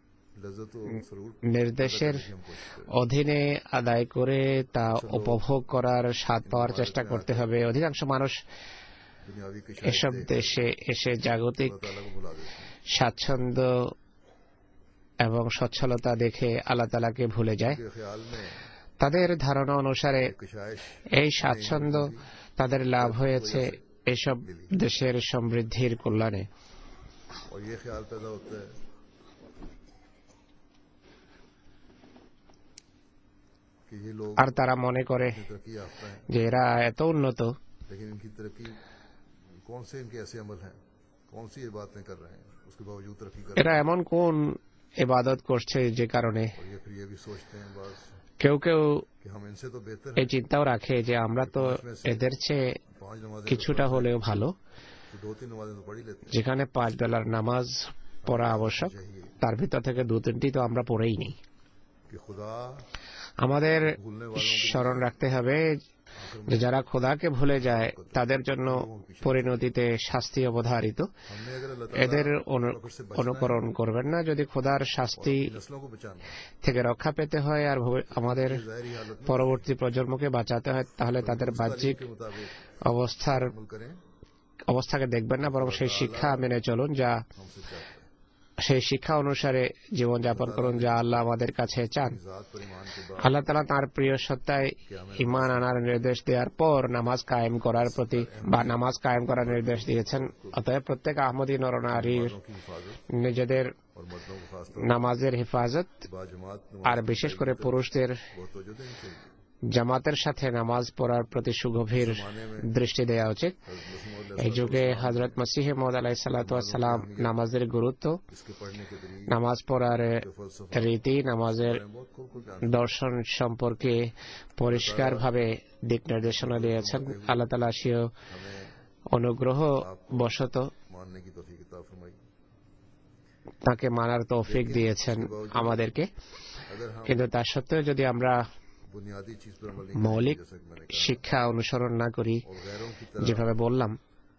নির্দেশের অধীনে আদায় করে তা উপভোগ করার স্বাদ পাওয়ার চেষ্টা করতে হবে। অধিকাংশ মানুষ এসব দেশে এসে জাগতিক স্বাচ্ছন্দ্য এবং সচ্ছলতা দেখে আল্লাহ তাআলাকে ভুলে যায়। তাদের ধারণা অনুসারে এই স্বাচ্ছন্দ্য তাদের লাভ হয়েছে এসব দেশের সমৃদ্ধির কল্যাণে। আর তারা মনে করে যে এরা এত উন্নত, এরা এমন কোন ইবাদত করছে যে কারণে কেউ কেউ এই চিন্তাও রাখে যে আমরা তো এদের চেয়ে কিছুটা হলেও ভালো, যেখানে পাঁচ বেলার নামাজ পড়া আবশ্যক তার ভিতর থেকে দু তিনটি তো আমরা পড়েই নিই। আমাদের স্মরণ রাখতে হবে যে যারা খোদাকে ভুলে যায় তাদের জন্য পরিণতিতে শাস্তি অবধারিত। এদের অনুকরণ করবেন না। যদি খোদার শাস্তি থেকে রক্ষা পেতে হয় আর আমাদের পরবর্তী প্রজন্মকে বাঁচাতে হয়, তাহলে তাদের বাহ্যিক অবস্থার অবস্থাকে দেখবেন না, বরং সেই শিক্ষা মেনে চলুন, যা সেই শিক্ষা অনুসারে জীবনযাপন করুন যা আল্লাহ আমাদের কাছে চান। আল্লাহ তাআলা তাঁর প্রিয় সত্তায় ঈমান আনার নির্দেশ দেওয়ার পর নামাজ কায়েম করার প্রতি বা নামাজ কায়েম করার নির্দেশ দিয়েছেন। অতএব প্রত্যেক আহমদী নরনারীর নিজেদের নামাজের হেফাজত আর বিশেষ করে পুরুষদের জামাতের সাথে নামাজ পড়ার প্রতি সুগভীর দৃষ্টি দেওয়া উচিত। এই যুগে হযরত মসিহ মাউদ আলাইহিস সালাতু ওয়াস সালাম নামাজের গুরুত্ব, নামাজ পড়ার রীতি, নামাজের দর্শন সম্পর্কে পরিষ্কারভাবে দিক নির্দেশনা দিয়েছেন। আল্লাহ তাআলা স্বীয় অনুগ্রহ বশত তাকে মানার তৌফিক দিয়েছেন আমাদেরকে। কিন্তু তা সত্ত্বেও যদি আমরা মৌলিক শিক্ষা অনুসরণ না করি, যেভাবে বললাম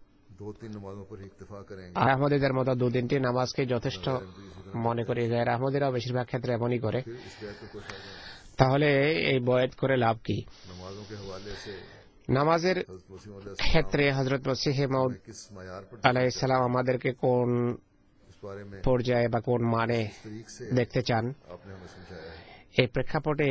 আহমদীদের মতো দু তিনটি নামাজকে যথেষ্ট মনে করি, গায়ের আহমদীরাও বেশিরভাগ ক্ষেত্রে এমনই করে, তাহলে এই বয়াত করে লাভ কি? নামাজের ক্ষেত্রে হযরত মসিহ মাউদ আলাইহিস সালাম আমাদেরকে কোন পর্যায়ে বা কোন মানে দেখতে চান, এই প্রেক্ষাপটে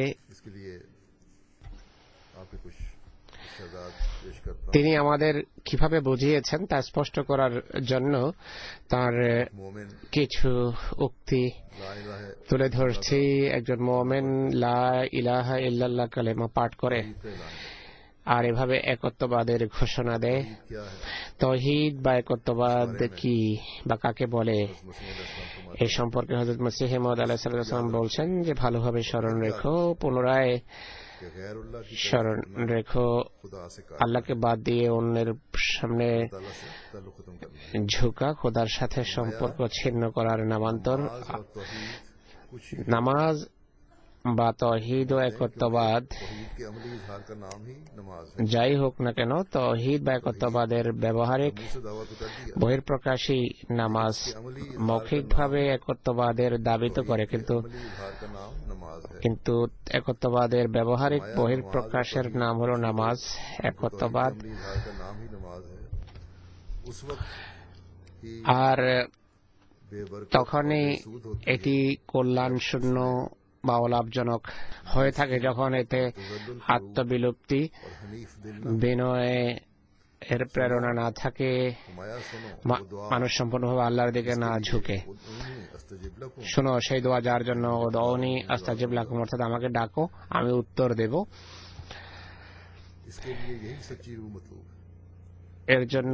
তিনি আমাদের কিভাবে বুঝিয়েছেন তা স্পষ্ট করার জন্য তার কিছু উক্তি তুলে ধরছি। একজন মুমিন লা ইলাহা ইল্লাল্লাহ কালেমা পাঠ করে আর এভাবে একত্ববাদের ঘোষণা দেয়। তাওহীদ বা একত্ববাদ কি বা কাকে বলে, এ সম্পর্কে হযরত মসিহ মাউদ আলাইহিস সালাম বলছেন যে ভালোভাবে স্মরণ রেখো, পুনরায় স্মরণ রেখো আল্লাহকে বাদ দিয়ে অন্যের সামনে ঝুঁকা, খোদার সাথে সম্পর্ক ছিন্ন করার নামান্তর। নামাজ বা তাওহীদ ও একত্ববাদ যাই হোক না কেন, তাওহীদ বা একত্ববাদের ব্যবহারিক বহিঃপ্রকাশী নামাজ মৌখিকভাবে একত্ববাদের দাবি তো করে, কিন্তু কিন্তু একত্ববাদের ব্যবহারিক বহিঃপ্রকাশের নাম হল নামাজ। একত্ববাদ আর তখনই এটি কল্যাণ শূন্য বা অলাভজনক হয়ে থাকে যখন এতে আত্মবিলুপ্তি, বিনয় এর প্রেরণা না থাকে, মানুষ সম্পূর্ণভাবে আল্লাহর দিকে না ঝুঁকে। শোনো সেই দোয়া যার জন্য উদউনি আস্তাজিব লাকুম, অর্থাৎ আমাকে ডাকো আমি উত্তর দেব। এর জন্য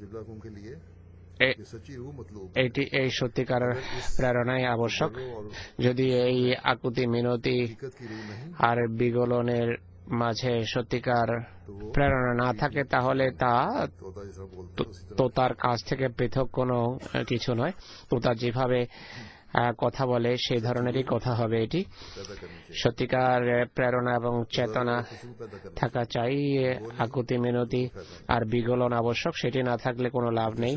এটি এই সত্যিকার প্রেরণাই আবশ্যক। যদি এই আকুতি মিনতি আর বিগলনের মাঝে সত্যিকার প্রেরণা না থাকে, তাহলে তা তোতার কাছ থেকে পৃথক কোনো কিছু নয়। তোতা যেভাবে কথা বলে সেই ধরনেরই কথা হবে এটি। সত্যিকার প্রেরণা এবং চেতনা থাকা চাই, আকুতি মিনতি আর বিগলন আবশ্যক। সেটি না থাকলে কোনো লাভ নেই।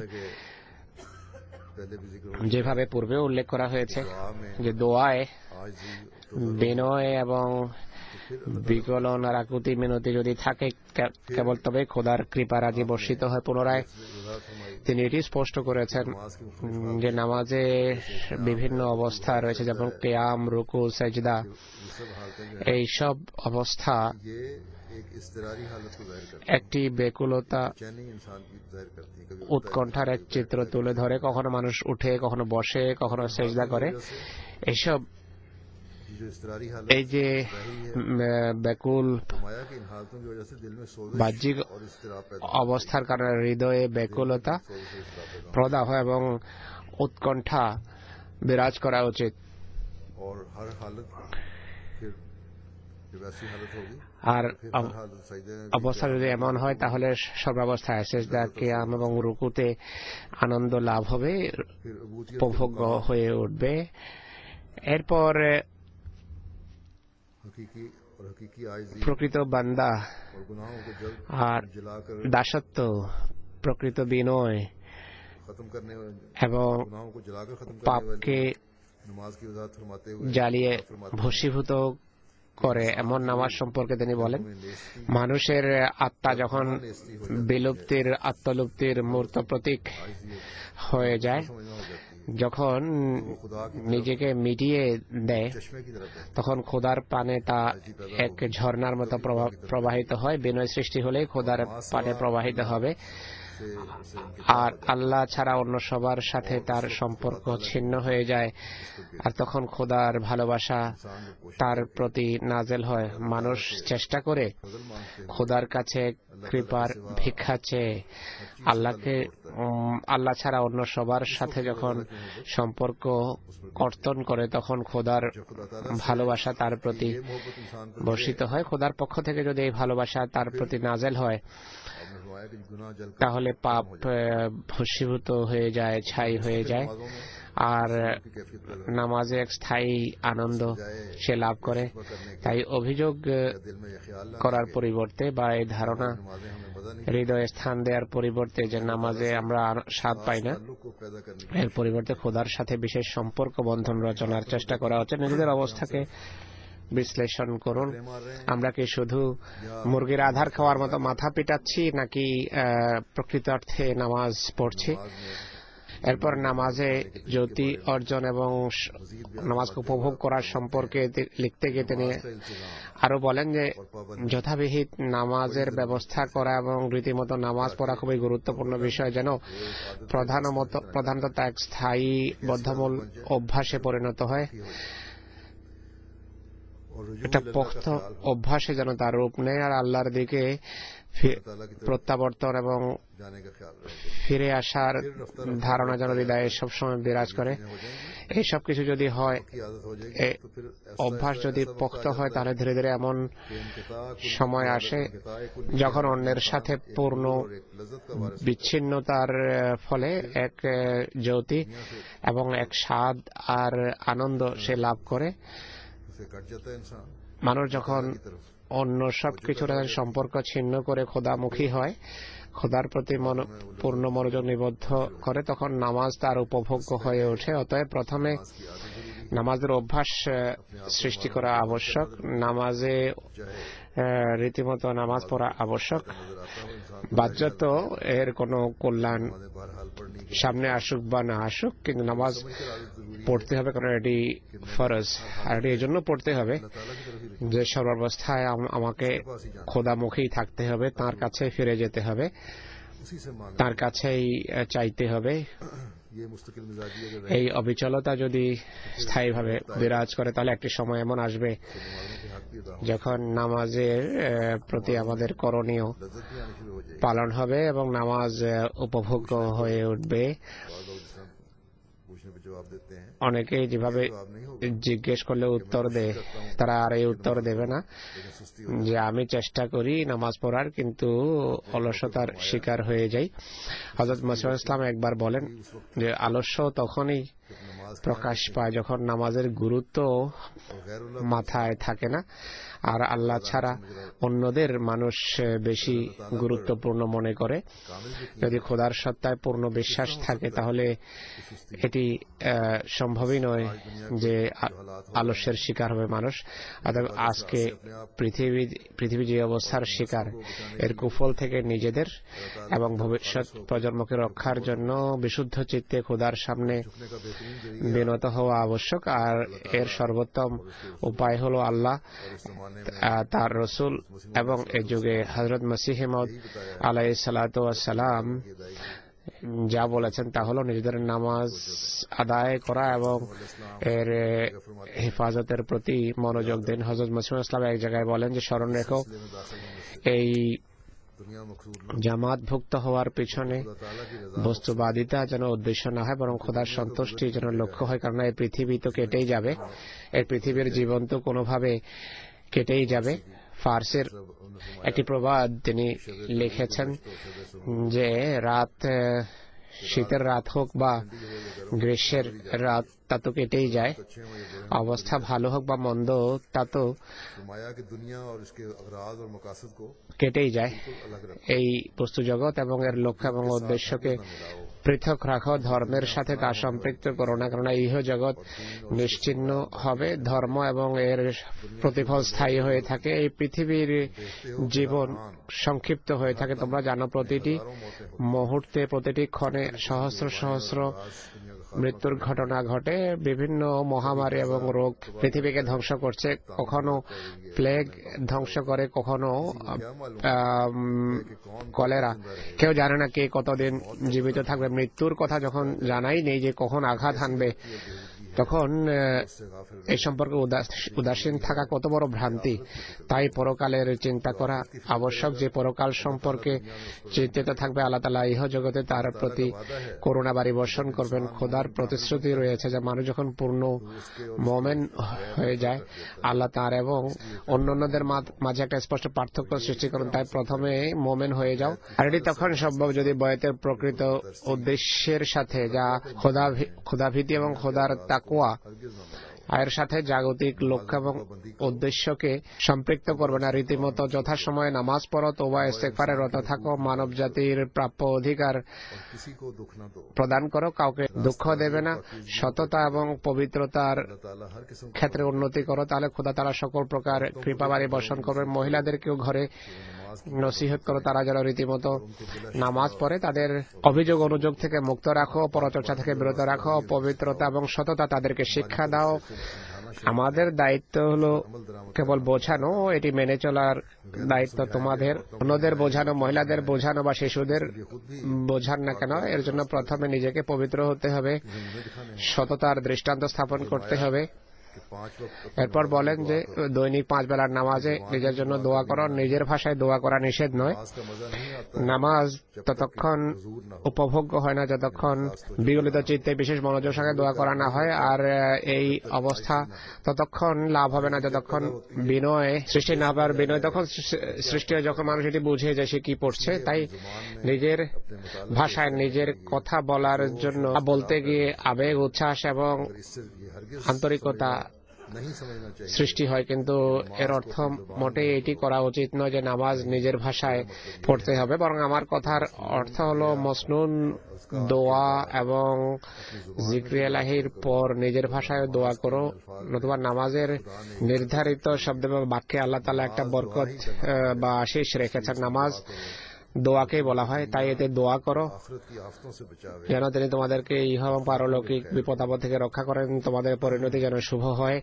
যেভাবে পূর্বে উল্লেখ করা হয়েছে যে দোয়ায় বিনয় এবং বিগলন আর আকুতি মিনতি যদি থাকে, কেবল তবে খোদার কৃপারাজি বর্ষিত হয়। পুনরায় তিনি এটি স্পষ্ট করেছেন যে নামাজে বিভিন্ন অবস্থা রয়েছে, যেমন কিয়াম, রুকু, সেজদা। এই সব অবস্থা একটি বেকুলতা, উৎকণ্ঠার এক চিত্র তুলে ধরে। কখনো মানুষ উঠে, কখনো বসে, কখনো সেজদা করে। এইসব এই যে ব্যাকুল বাহ্যিক অবস্থার কারণে হৃদয়ে ব্যাকুলতা, প্রদাহ এবং উৎকণ্ঠা বিরাজ করা উচিত। আর অবস্থা যদি এমন হয় তাহলে সর্বাবস্থায় সেজদা, কিয়াম এবং রুকুতে আনন্দ লাভ হবে, উপভোগ্য হয়ে উঠবে। এরপর প্রকৃত বান্দা আর দাসত্ব, প্রকৃত বিনয় এবং পাপকে জ্বালিয়ে ভস্মীভূত করে এমন নামাজ সম্পর্কে তিনি বলেন, মানুষের আত্মা যখন বিলুপ্তির, আত্মলুপ্তির মূর্ত প্রতীক হয়ে যায়, যখন নিজেকে মিটিয়ে দেয়, তখন খোদার পানে তা এক ঝর্ণার মতো প্রবাহিত হয়। বিনয় সৃষ্টি হলেই খোদার পানে প্রবাহিত হবে, আর আল্লাহ ছাড়া অন্য সবার সাথে তার সম্পর্ক ছিন্ন হয়ে যায়। আর তখন খোদার ভালোবাসা তার প্রতি নাজেল হয়। মানুষ চেষ্টা করে খোদার কাছে কৃপার ভিক্ষা চেয়ে আল্লাহকে, আল্লাহ ছাড়া অন্য সবার সাথে যখন সম্পর্ক কর্তন করে, তখন খোদার ভালোবাসা তার প্রতি বর্ষিত হয়। খোদার পক্ষ থেকে যদি এই ভালোবাসা তার প্রতি নাজেল হয়, তাহলে পাপ ভস্মীভূত হয়ে যায়, ছাই হয়ে যায়, আর নামাজে এক স্থায়ী আনন্দ সে লাভ করে। তাই অভিযোগ করার পরিবর্তে বা এই ধারণা হৃদয়ে স্থান দেওয়ার পরিবর্তে যে নামাজে আমরা স্বাদ পাই না, এর পরিবর্তে খোদার সাথে বিশেষ সম্পর্ক বন্ধন রচনার চেষ্টা করা হচ্ছে। নিজেদের অবস্থাকে বিশ্লেষণ করুন। আমরা কি শুধু মুরগির আধার খাওয়ার মতো মাথা পিটাচ্ছি, নাকি প্রকৃত অর্থে নামাজ পড়ছি? এরপর নামাজে জ্যোতি অর্জন এবং নামাজকে উপভোগ করার সম্পর্কে লিখতে গিয়ে তিনি আরো বলেন যে যথাবিহিত নামাজের ব্যবস্থা করা এবং রীতিমতো নামাজ পড়া খুবই গুরুত্বপূর্ণ বিষয়, যেন প্রধানত প্রধানত এক স্থায়ী বদ্ধমূল অভ্যাসে পরিণত হয়। এটা পোক্ত অভ্যাসে যেন তার রূপ নেয়, আর আল্লাহর দিকে প্রত্যাবর্তন এবং ফিরে আসার ধারণা যেন হৃদয়ে সবসময় বিরাজ করে। এই সব কিছু যদি হয়, অভ্যাস যদি পোক্ত হয়, তাহলে ধীরে ধীরে এমন সময় আসে যখন অন্যের সাথে পূর্ণ বিচ্ছিন্নতার ফলে এক জ্যোতি এবং এক স্বাদ আর আনন্দ সে লাভ করে। মানুষ যখন অন্য সবকিছুর সম্পর্ক ছিন্ন করে খোদামুখী হয়, খোদার প্রতি পূর্ণ মনোযোগ নিবদ্ধ করে, তখন নামাজ তার উপভোগ্য হয়ে ওঠে। অতএব প্রথমে নামাজের অভ্যাস সৃষ্টি করা আবশ্যক। নামাজে রীতিমতো নামাজ পড়া আবশ্যক। বাহ্যত এর কোনো কল্যাণ সামনে আসুক বা না আসুক, কিন্তু নামাজ পড়তে হবে, কারণ এটি ফরজ। আর এটি এই জন্য পড়তে হবে যে সর্বাবস্থায় আমাকে খোদামুখী থাকতে হবে, তার কাছে ফিরে যেতে হবে, তার কাছেই চাইতে হবে। এই অবিচলতা যদি স্থায়ীভাবে বিরাজ করে, তাহলে একটি সময় এমন আসবে যখন নামাজের প্রতি আমাদের করণীয় পালন হবে এবং নামাজ উপভোগ্য হয়ে উঠবে। অনেকেই যেভাবে জিজ্ঞেস করলে উত্তর দেয়, তারা আর এই উত্তর দেবে না যে আমি চেষ্টা করি নামাজ পড়ার, কিন্তু অলসতার শিকার হয়ে যাই। হযরত মুসা ইসলাম একবার বলেন যে আলস্য তখনই প্রকাশ পায়, যখন নামাজের গুরুত্ব মাথায় থাকে না আর আল্লাহ ছাড়া অন্যদের মানুষ বেশি গুরুত্বপূর্ণ মনে করে। যদি খোদার সত্তায় পূর্ণ বিশ্বাস থাকে তাহলে এটি সম্ভবই নয় যে আলস্যের শিকার হবে মানুষ। অতএব আজকে পৃথিবী পৃথিবী যে অবস্থার শিকার, এর কুফল থেকে নিজেদের এবং ভবিষ্যৎ প্রজন্মকে রক্ষার জন্য বিশুদ্ধ চিত্তে খোদার সামনে বিনত হওয়া আবশ্যক। আর এর সর্বোত্তম উপায় হলো আল্লাহ, তার রসুল এবং এ যুগে হযরত মসিহ মাউদ আলাইহিস সালাতু ওয়াস সালাম যা বলেছেন তা হলো নিজেদের নামাজ আদায় করা এবং এর হেফাজতের প্রতি মনোযোগ দিন। হযরত মসিহ ইসলাম এক জায়গায় বলেন যে স্মরণ রেখো, এই জামাতভুক্ত হওয়ার পিছনে বস্তুবাদিতা যেন উদ্দেশ্য না হয়, বরং খোদার সন্তুষ্টি যেন লক্ষ্য হয়। কারণ এই পৃথিবী তো কেটেই যাবে, এই পৃথিবীর জীবন তো কোনোভাবে কেটেই যাবে। ফার্সের একটি প্রবাদ তিনি লিখেছেন যে রাত শীতের রাত হোক বা গ্রীষ্মের রাত, তা তো কেটেই যায়। অবস্থা ভালো হোক বা মন্দ, তা তো কেটেই যায়। এই বস্তু জগৎ এবং এর লক্ষ্য এবং উদ্দেশ্যকে পৃথক রাখো, ধর্মের সাথে তা সম্পৃক্ত করো না, কারণ ইহ জগৎ নিশ্চিহ্ন হবে, ধর্ম এবং এর প্রতিফল স্থায়ী হয়ে থাকে। এই পৃথিবীর জীবন সংক্ষিপ্ত হয়ে থাকে। তোমরা জানো প্রতিটি মুহূর্তে, প্রতিটি ক্ষণে সহস্র সহস্র মৃত্যুর ঘটনা ঘটে। বিভিন্ন মহামারী এবং রোগ পৃথিবীকে ধ্বংস করছে। কখনো প্লেগ ধ্বংস করে, কখনো কলেরা। কেউ জানে না কে কতদিন জীবিত থাকবে। মৃত্যুর কথা যখন জানাই নেই যে কখন আঘাত হানবে, তখন এই সম্পর্কে উদাসীন থাকা কত বড় ভ্রান্তি। তাই পরকালের চিন্তা করা আবশ্যক, যে পরকাল সম্পর্কে চিন্তিত থাকবে। আল্লাহ তাআলা ইহ জগতে তার প্রতি করুণা বাড়ি বর্ষণ করবেন। খোদার প্রতিশ্রুতি রয়েছে যে মানুষ যখন পূর্ণ মুমিন হয়ে যায়, আল্লাহ তার এবং অন্যান্যদের মাঝে একটা স্পষ্ট পার্থক্য সৃষ্টি করেন। তাই প্রথমে মুমিন হয়ে যাও। আর এটি তখন সম্ভব যদি বয়াতের প্রকৃত উদ্দেশ্যের সাথে, যা খোদা খোদাভীতি এবং খোদার তাকওয়া, এর সাথে জাগতিক লক্ষ্য এবং উদ্দেশ্যকে সম্পৃক্ত করবে না। রীতিমতো যথাসময়ে নামাজ পড়ো, তওবা ইস্তেগফারে রত থাকো, মানব জাতির প্রাপ্য অধিকার প্রদান করো, কাউকে দুঃখ দেবে না, সততা এবং পবিত্রতার ক্ষেত্রে উন্নতি করো, তাহলে খোদা তাআলা সকল প্রকার কৃপাবাড়ি বর্ষণ করবেন। মহিলাদেরকেও ঘরে নসিহত করো, তারা যেন রীতিমতো নামাজ পড়ে। তাদের অভিযোগ অনুযোগ থেকে মুক্ত রাখো, পরচর্চা থেকে বিরত রাখো, পবিত্রতা এবং সততা তাদেরকে শিক্ষা দাও। আমাদের দায়িত্ব হলো কেবল বোঝানো, এটি মেনে চলার দায়িত্ব তোমাদের। অন্যদের বোঝানো, মহিলাদের বোঝানো বা শিশুদের বোঝান না কেন, এর জন্য প্রথমে নিজেকে পবিত্র হতে হবে, সততার দৃষ্টান্ত স্থাপন করতে হবে। এরপর বলেন যে দৈনিক পাঁচ বেলার নামাজে নিজের জন্য দোয়া করো। নিজের ভাষায় দোয়া করা নিষেধ নয়। নামাজ ততক্ষণ উপভোগ্য হয় না যতক্ষণ বিগলিত চিত্তে বিশেষ মনোযোগ সঙ্গে দোয়া করা না হয়। আর এই অবস্থা ততক্ষণ লাভ হবে না যতক্ষণ বিনয় সৃষ্টি না হবে। আর বিনয় তখন সৃষ্টি হয় যখন মানুষ এটি বুঝে যে সে কি পড়ছে। তাই নিজের ভাষায় নিজের কথা বলার জন্য বলতে গিয়ে আবেগ, উচ্ছ্বাস এবং আন্তরিকতা সৃষ্টি হয়, কিন্তু এর অর্থ মোটেই এটি করা উচিত নয় যে নামাজ নিজের ভাষায় পড়তে হবে। বরং আমার কথার অর্থ হলো মসনুন দোয়া এবং জিক্রে ইলাহির পর নিজের ভাষায় দোয়া করো। নতুবা নামাজের নির্ধারিত শব্দ এবং বাক্যে আল্লাহ তাআলা একটা বরকত বা আশিস রেখেছেন। নামাজ দোয়াকেই বলা হয়, তাই এতে দোয়া করো যেন তিনি তোমাদেরকে ইহ এবং পারলৌকিক বিপদ আপদ থেকে রক্ষা করেন, তোমাদের পরিণতি যেন শুভ হয়,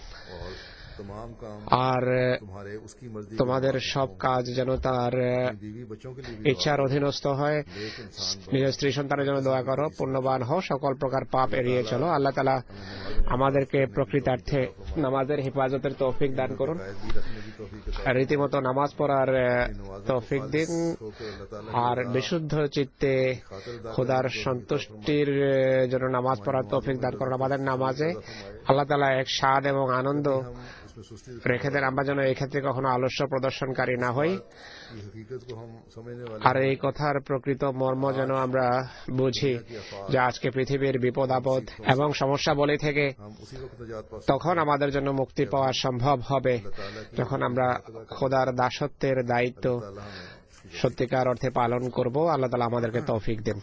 আর তোমাদের সব কাজ যেন তার ইচ্ছার অধীনস্থ হয়। নিজের স্ত্রী সন্তানের জন্য দোয়া করো, পুণ্যবান হও, সকল প্রকার পাপ এড়িয়ে চলো। আল্লাহ তাআলা আমাদেরকে প্রকৃতার্থে নামাজের হেফাজতের তৌফিক দান করুন, রীতিমতো নামাজ পড়ার তৌফিক দিন, আর বিশুদ্ধ চিত্তে খোদার সন্তুষ্টির জন্য নামাজ পড়ার তৌফিক দান করুন। আমাদের নামাজে আল্লাহ তাআলা এক স্বাদ এবং আনন্দ রেখে দেন, আমরা যেন এই ক্ষেত্রে কখনো আলস্য প্রদর্শনকারী না হই, আর এই কথার প্রকৃত মর্ম যেন আমরা বুঝি যে আজকে পৃথিবীর বিপদ আপদ এবং সমস্যা বলি থেকে তখন আমাদের জন্য মুক্তি পাওয়া সম্ভব হবে যখন আমরা খোদার দাসত্বের দায়িত্ব সত্যিকার অর্থে পালন করব। আল্লাহ তাআলা আমাদেরকে তৌফিক দেন।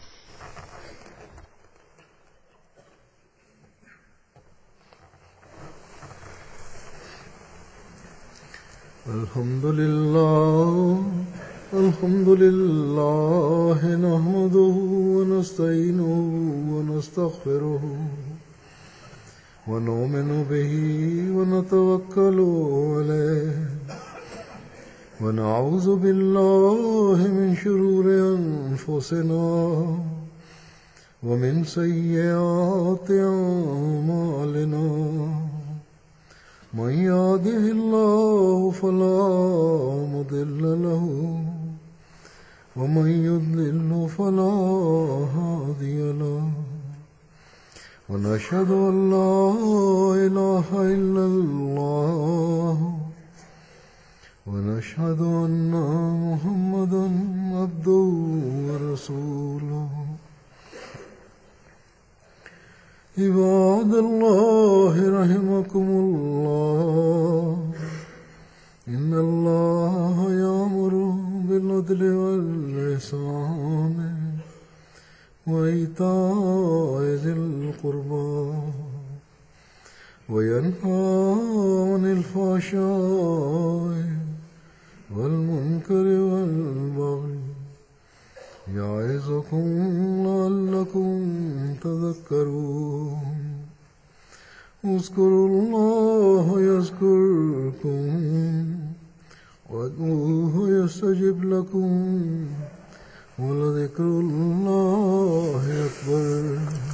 আলহামদুলিল্লাহ আলহামদুলিল্লাহ নাহমাদুহু ওয়া নাস্তাঈনুহু ওয়া নাস্তাগফিরুহু ওয়া নু'মিনু বিহি ওয়া নাতাওয়াক্কালু আলাইহি ওয়া না'উযু বিল্লাহি মিন শুরুরি আনফুসিনা ওয়া মিন সাইয়্যাতি আ'মালিনা من يهده الله فلا مضل له ومن يضلل فلا هادي له ونشهد أن لا إله إلا الله ونشهد أن محمدا عبده ورسوله عباد الله رحمكم الله إن الله يأمر بالعدل والإحسان وإيتاء ذي القربى وينهى عن الفحشاء والمنكر والبغي يعظكم لعلكم تذكرون اذكروا الله يذكركم وادعوه يستجب لكم ولذكر الله أكبر.